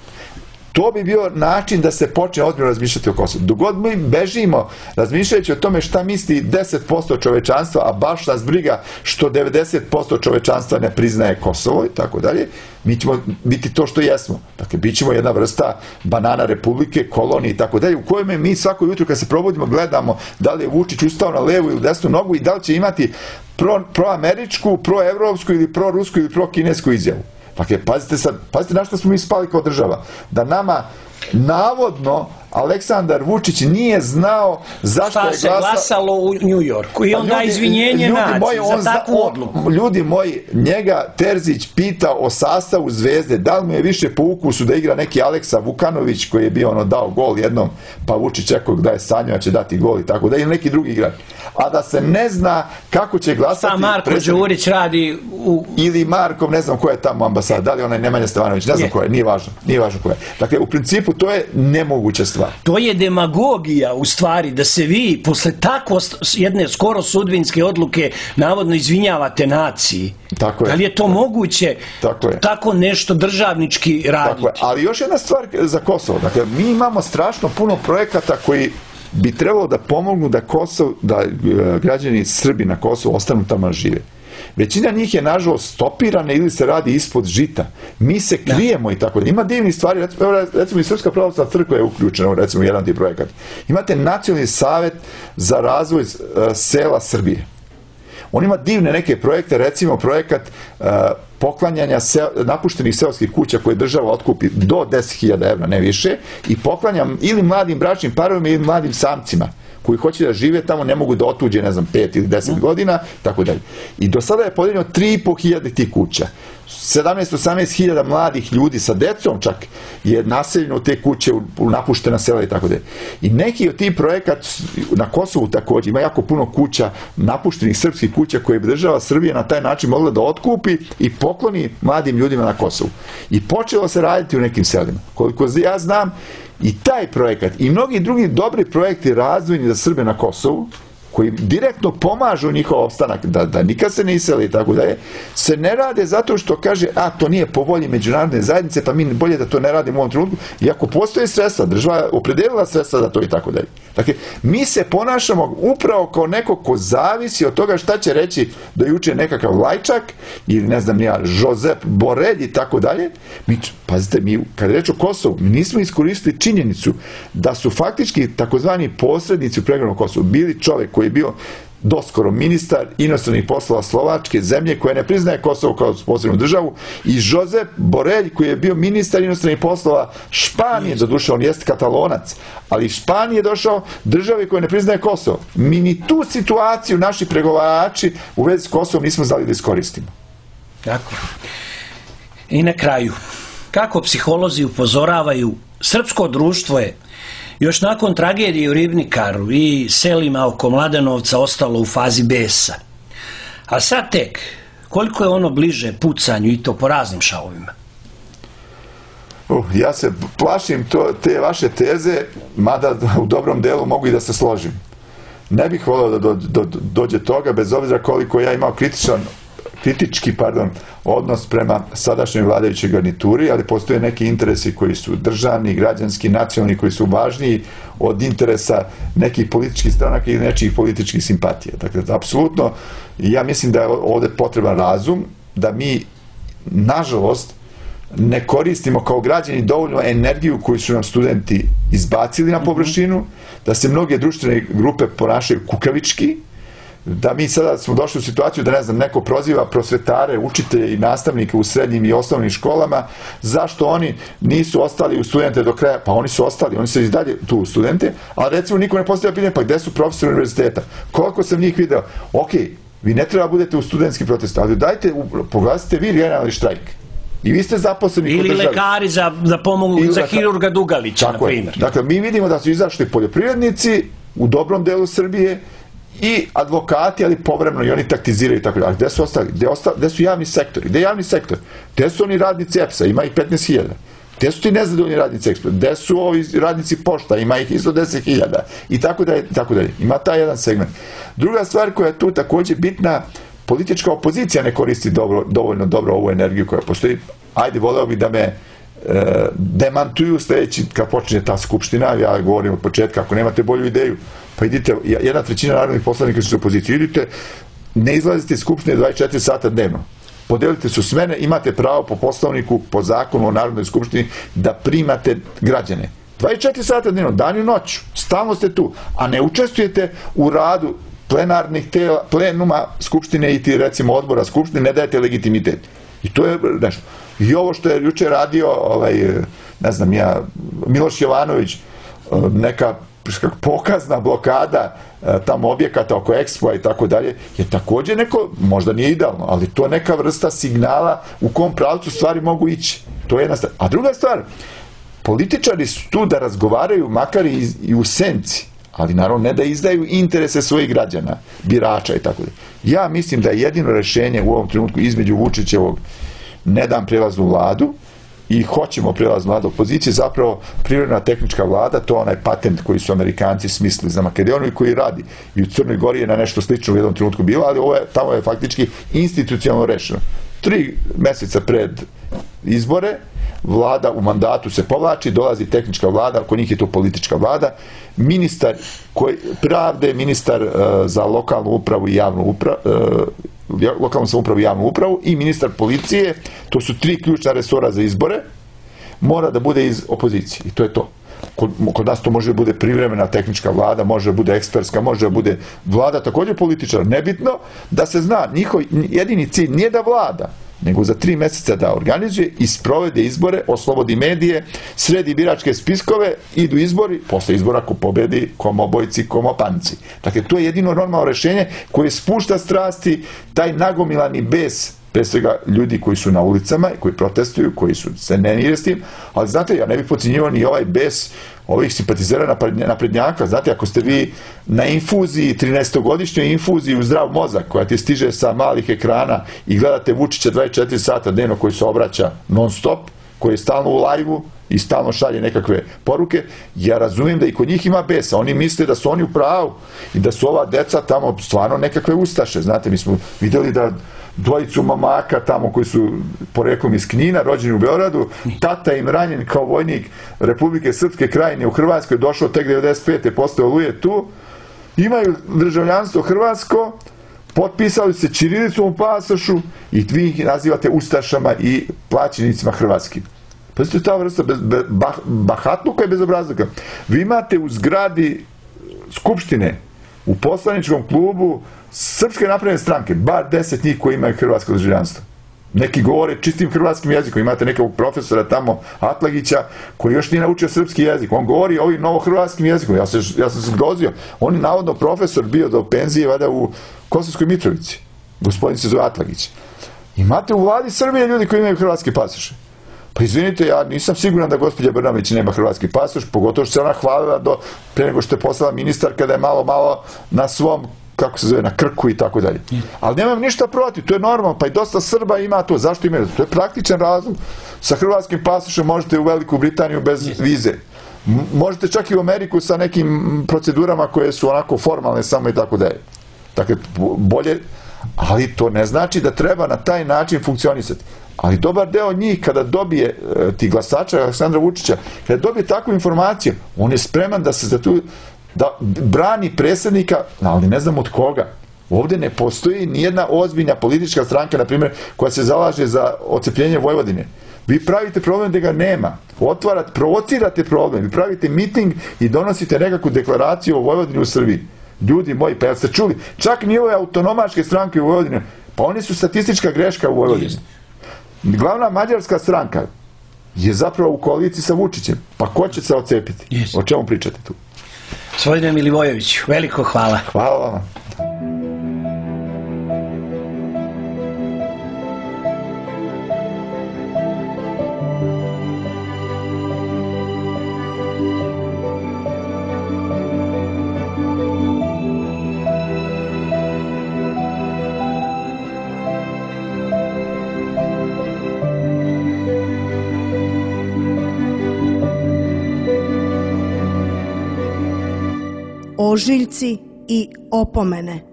To bi bio način da se počne ozbiljno razmišljati o Kosovu. Dok god mi bežimo razmišljajući o tome šta misli 10% čovečanstva, a baš nas briga što 90% čovečanstva ne priznaje Kosovo i tako dalje, mi ćemo biti to što jesmo. Dakle, bit ćemo jedna vrsta banana republike, kolonije i tako dalje, u kojoj mi svako jutro kad se probudimo gledamo da li je Vučić ustao na levu ili desnu nogu i da li će imati proameričku, proevropsku ili prorusku ili prokinesku izjavu. Dakle, pazite na što smo mi spali kao država. Da nama navodno Aleksandar Vučić nije znao zašto je glasalo u New Yorku i onda izvinjenje naciji za takvu odluku. Ljudi moji, njega Terzić pita o sastavu Zvezde, da li mu je više po ukusu da igra neki Aleksa Vukanović koji je bio dao gol jednom, pa Vučić rekao da je sanjao će dati gol i tako da, ili neki drugi igrač. A da se ne zna kako će glasati... Šta Marko Đurić radi u... Ili Markov, ne znam ko je tamo ambasada, da li onaj Nemanja Stevanović, ne znam ko je, nije važno ko je. Dakle, u principu to je nemoguća stvar. To je demagogija u stvari, da se vi posle tako jedne skoro sudbinske odluke navodno izvinjavate naciji. Tako je. Da li je to moguće tako nešto državnički raditi? Tako je. Ali još jedna stvar za Kosovo. Dakle, mi imamo strašno puno projekata koji bi trebalo da pomognu da građani Srbi na Kosovu ostanu tamo da žive. Većina njih je nažalost stopirana ili se radi ispod žita. Mi se krijemo i tako da. Ima divnih stvari, recimo i Srpska pravoslavna crkva je uključena, recimo jedan ti projekat. Imate Nacionalni savet za razvoj sela Srbije. On ima divne neke projekte, recimo projekat poklanjanja napuštenih seoskih kuća koje država otkupi do 10.000 evra, ne više, i poklanja ili mladim bračnim parovima ili mladim samcima koji hoće da žive tamo, ne mogu da otuđe, ne znam, 5 ili 10 godina, tako dalje. I do sada je podeljeno 3.500 tih kuća. 17-18.000 mladih ljudi sa decom čak je naseljeno u te kuće, u napuštena sela i tako dalje. I neki od tih projekata na Kosovu također, ima jako puno kuća, napuštenih srpskih kuća koje bi država Srbije na taj način mogla da otkupi i pokloni mladim ljudima na Kosovu. I počelo se raditi u nekim selima. Koliko ja znam, i taj projekat i mnogi drugi dobri projekti razvojni za Srbe na Kosovu, koji direktno pomažu njihov opstanak, da nikad se ne isele i tako dalje, se ne rade zato što kaže, to nije po volji međunarodne zajednice, pa mi bolje da to ne radimo u ovom trenutku, iako postoje sredstva, država je opredelila sredstva za to i tako dalje. Dakle, mi se ponašamo upravo kao neko ko zavisi od toga šta će reći do juče nekakav Lajčak ili ne znam ja, Josep Borelj i tako dalje. Pazite, mi kad je reč o Kosovu, mi nismo iskoristili činjenicu da su faktički takozvani posrednici u pregovorima Kosovu bili čovjek koji je bio doskoro ministar inostranih poslova Slovačke zemlje koja ne priznaje Kosovo kao posebnu državu, i Josep Borelj koji je bio ministar inostranih poslova Španije, doduše on jeste Katalonac, ali Španije je došao državi koja ne priznaje Kosovo. Mi ni tu situaciju naši pregovarači u vezi s Kosovom nismo znali da iskoristimo. Tako. I na kraju, kako psiholozi upozoravaju, srpsko društvo je još nakon tragedije u Ribnikaru i selima oko Mladenovca ostalo u fazi besa. A sad tek, koliko je ono bliže pucanju i to po raznim šavovima? Ja se plašim te vaše teze, mada u dobrom delu mogu i da se složim. Ne bih volio da dođe toga, bez obzira koliko ja imao kritički odnos prema sadašnjoj vladajućoj garnituri, ali postoje neki interesi koji su državni, građanski, nacionalni, koji su važniji od interesa nekih političkih stranaka ili nečijih političkih simpatija. Dakle, apsolutno, ja mislim da je ovdje potreban razum, da mi, nažalost, ne koristimo kao građani dovoljno energiju koju su nam studenti izbacili na površinu, da se mnoge društvene grupe ponašaju kukavički, da mi sada smo došli u situaciju da, ne znam, neko proziva prosvetare, učitelje i nastavnike u srednjim i osnovnim školama, zašto oni nisu ostali u studente do kraja. Pa oni su ostali, oni su i dalje tu u studente, ali recimo niko ne postavlja pitanje, pa gde su profesori univerziteta? Koliko sam njih video? Ok, vi ne treba budete u studentski protest, ali dajte, poglasite vi generalni štrajk. I vi ste zaposleni kod države. Ili lekari da pomogu za hirurga Dugalića, na primjer. Dakle, mi vidimo da su izašli poljoprivrednici u dobrom delu Srbije i advokati, ali povremeno i oni taktiziraju i tako dalje. A gde su ostali? Gde su javni sektori? Gde je javni sektor? Gde su oni radnici EPS-a? Ima ih 15.000. Gde su ti nezadovoljni radnici EPS-a? Gde su ovi radnici pošta? Ima ih isto 10.000. I tako dalje, tako dalje. Ima taj jedan segment. Druga stvar koja je tu također bitna, politička opozicija ne koristi dovoljno dobro ovu energiju koja postoji. Ajde, voleo bih da me demantuju sljedeći kad počne ta skupština, ja govorim od početka, ako nemate bolju ideju, pa idite, 1/3 narodnih poslanika su u opoziciji, idite, ne izlazite iz skupštine 24 sata dnevno, podelite su smene, imate pravo po poslovniku, po zakonu o Narodnoj skupštini da primate građane. 24 sata dnevno, dan i noć, stalno ste tu, a ne učestvujete u radu plenarnih tela, plenuma skupštine i ti, recimo, odbora skupštine, ne dajete legitimitet. I to je nešto. I ovo što je juče radio, ne znam ja, Miloš Jovanović, neka pokazna blokada tamo objekata oko Expo i tako dalje, je također neko, možda nije idealno, ali to je neka vrsta signala u kom pravcu stvari mogu ići. To je jedna stvar. A druga stvar, političari su tu da razgovaraju makar i u senci, ali naravno ne da izdaju interese svojih građana, birača i tako dalje. Ja mislim da je jedino rješenje u ovom trenutku između Vučićevog ne dam prelaznu vladu i hoćemo prelaznu vladu opozicije, zapravo privremena tehnička vlada, to je onaj patent koji su Amerikanci smislili za Makedoniju i koji radi. I u Crnoj Gori je na nešto slično u jednom trenutku bilo, ali tamo je faktički institucionalno rešeno. 3 mjeseca pred izbore vlada u mandatu se povlači, dolazi tehnička vlada, kod njih je to politička vlada, ministar pravde, ministar za lokalnu upravu i lokalnu samoupravu i javnu upravu i ministar policije, to su 3 ključna resora za izbore, mora da bude iz opozicije i to je to. Kod nas to može da bude privremena tehnička vlada, može da bude ekspertska, može da bude vlada također političara. Nebitno da se zna, njihov jedini cilj nije da vlada, nego za 3 mjeseca da organizuje i sprovede izbore, oslobodi medije, sredi biračke spiskove, idu izbori, posle izbora ko pobedi, kom obojci, kom opanci. Dakle, to je jedino normalno rešenje koje spušta strasti, taj nagomilani bes, pre svega ljudi koji su na ulicama, koji protestuju, koji se ne mire s tim, ali znate, ja ne bih podcjenjivao ni ovaj bes ovih simpatizera naprednjaka. Znate, ako ste vi na infuziji, 13-godišnjoj infuziji u zdrav mozak, koja ti stiže sa malih ekrana i gledate Vučića 24 sata dnevno koji se obraća non stop, koji je stalno u lajvu i stalno šalje nekakve poruke, ja razumijem da i kod njih ima besa. Oni misle da su oni u pravu i da su ova deca tamo stvarno nekakve ustaše. Znate, mi smo vidjeli da dvojicu mamaka tamo koji su poreklom iz Knina, rođeni u Beogradu, tata im ranjen kao vojnik Republike Srpske Krajine u Hrvatskoj, došao tek 95. posle Oluje tu, imaju državljanstvo hrvatsko, potpisali se ćirilicom u pasošu i vi ih nazivate ustašama i plaćenicima hrvatskim. Pa to je ta vrsta bahatluka i bezobrazluka. Vi imate u zgradi Skupštine, u poslaničkom klubu Srpske napredne stranke, bar 10 njih koji imaju hrvatsko državljanstvo. Neki govore čistim hrvatskim jezikom. Imate nekog profesora tamo, Atlagića, koji još nije naučio srpski jezik. On govori ovim novohrvatskim jezikom. Ja sam se zgrozio. On je navodno profesor bio do penzije vada u Kosovskoj Mitrovici. Gospodin se zove Atlagić. Imate u vladi Srbije ljudi koji imaju hrvatske pasoše. Pa izvinite, ja nisam siguran da gospođa Brnabić nema hrvatski pasoš, pogotovo što se ona hvalila pre nego što je postala ministar kada je malo na svom, kako se zove, na krku i tako dalje. Ali nemam ništa protiv, to je normalno, pa i dosta Srba ima to. Zašto imaju? To je praktičan razlog. Sa hrvatskim pasošem možete u Veliku Britaniju bez vize. Možete čak i u Ameriku sa nekim procedurama koje su onako formalne samo i tako dalje. Dakle, bolje, ali to ne znači da treba na taj način funkcionisati. Ali dobar deo njih kada dobije ti glasača Aleksandra Vučića, kada dobije takvu informaciju, on je spreman da se za tu da brani predsjednika, ali ne znam od koga. Ovdje ne postoji nijedna ozbiljna politička stranka, na primjer, koja se zalaže za odcepljenje Vojvodine. Vi pravite problem da ga nema. Provocirate problem. Vi pravite miting i donosite nekakvu deklaraciju o Vojvodini u Srbiji. Ljudi moji, pa jel ste čuli? Čak ni ove autonomaške stranke u Vojvodini, pa oni su statistička greška u Vojvodini. Glavna mađarska stranka je zapravo u koaliciji sa Vučićem. Pa ko će se odcepiti? O čemu pričate tu? Gospodine Milivojeviću, veliko hvala. Hvala vama. Ožiljci i opomene.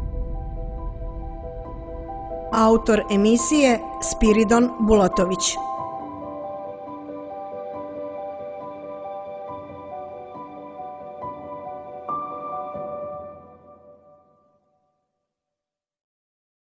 Autor emisije Spiridon Bulatović.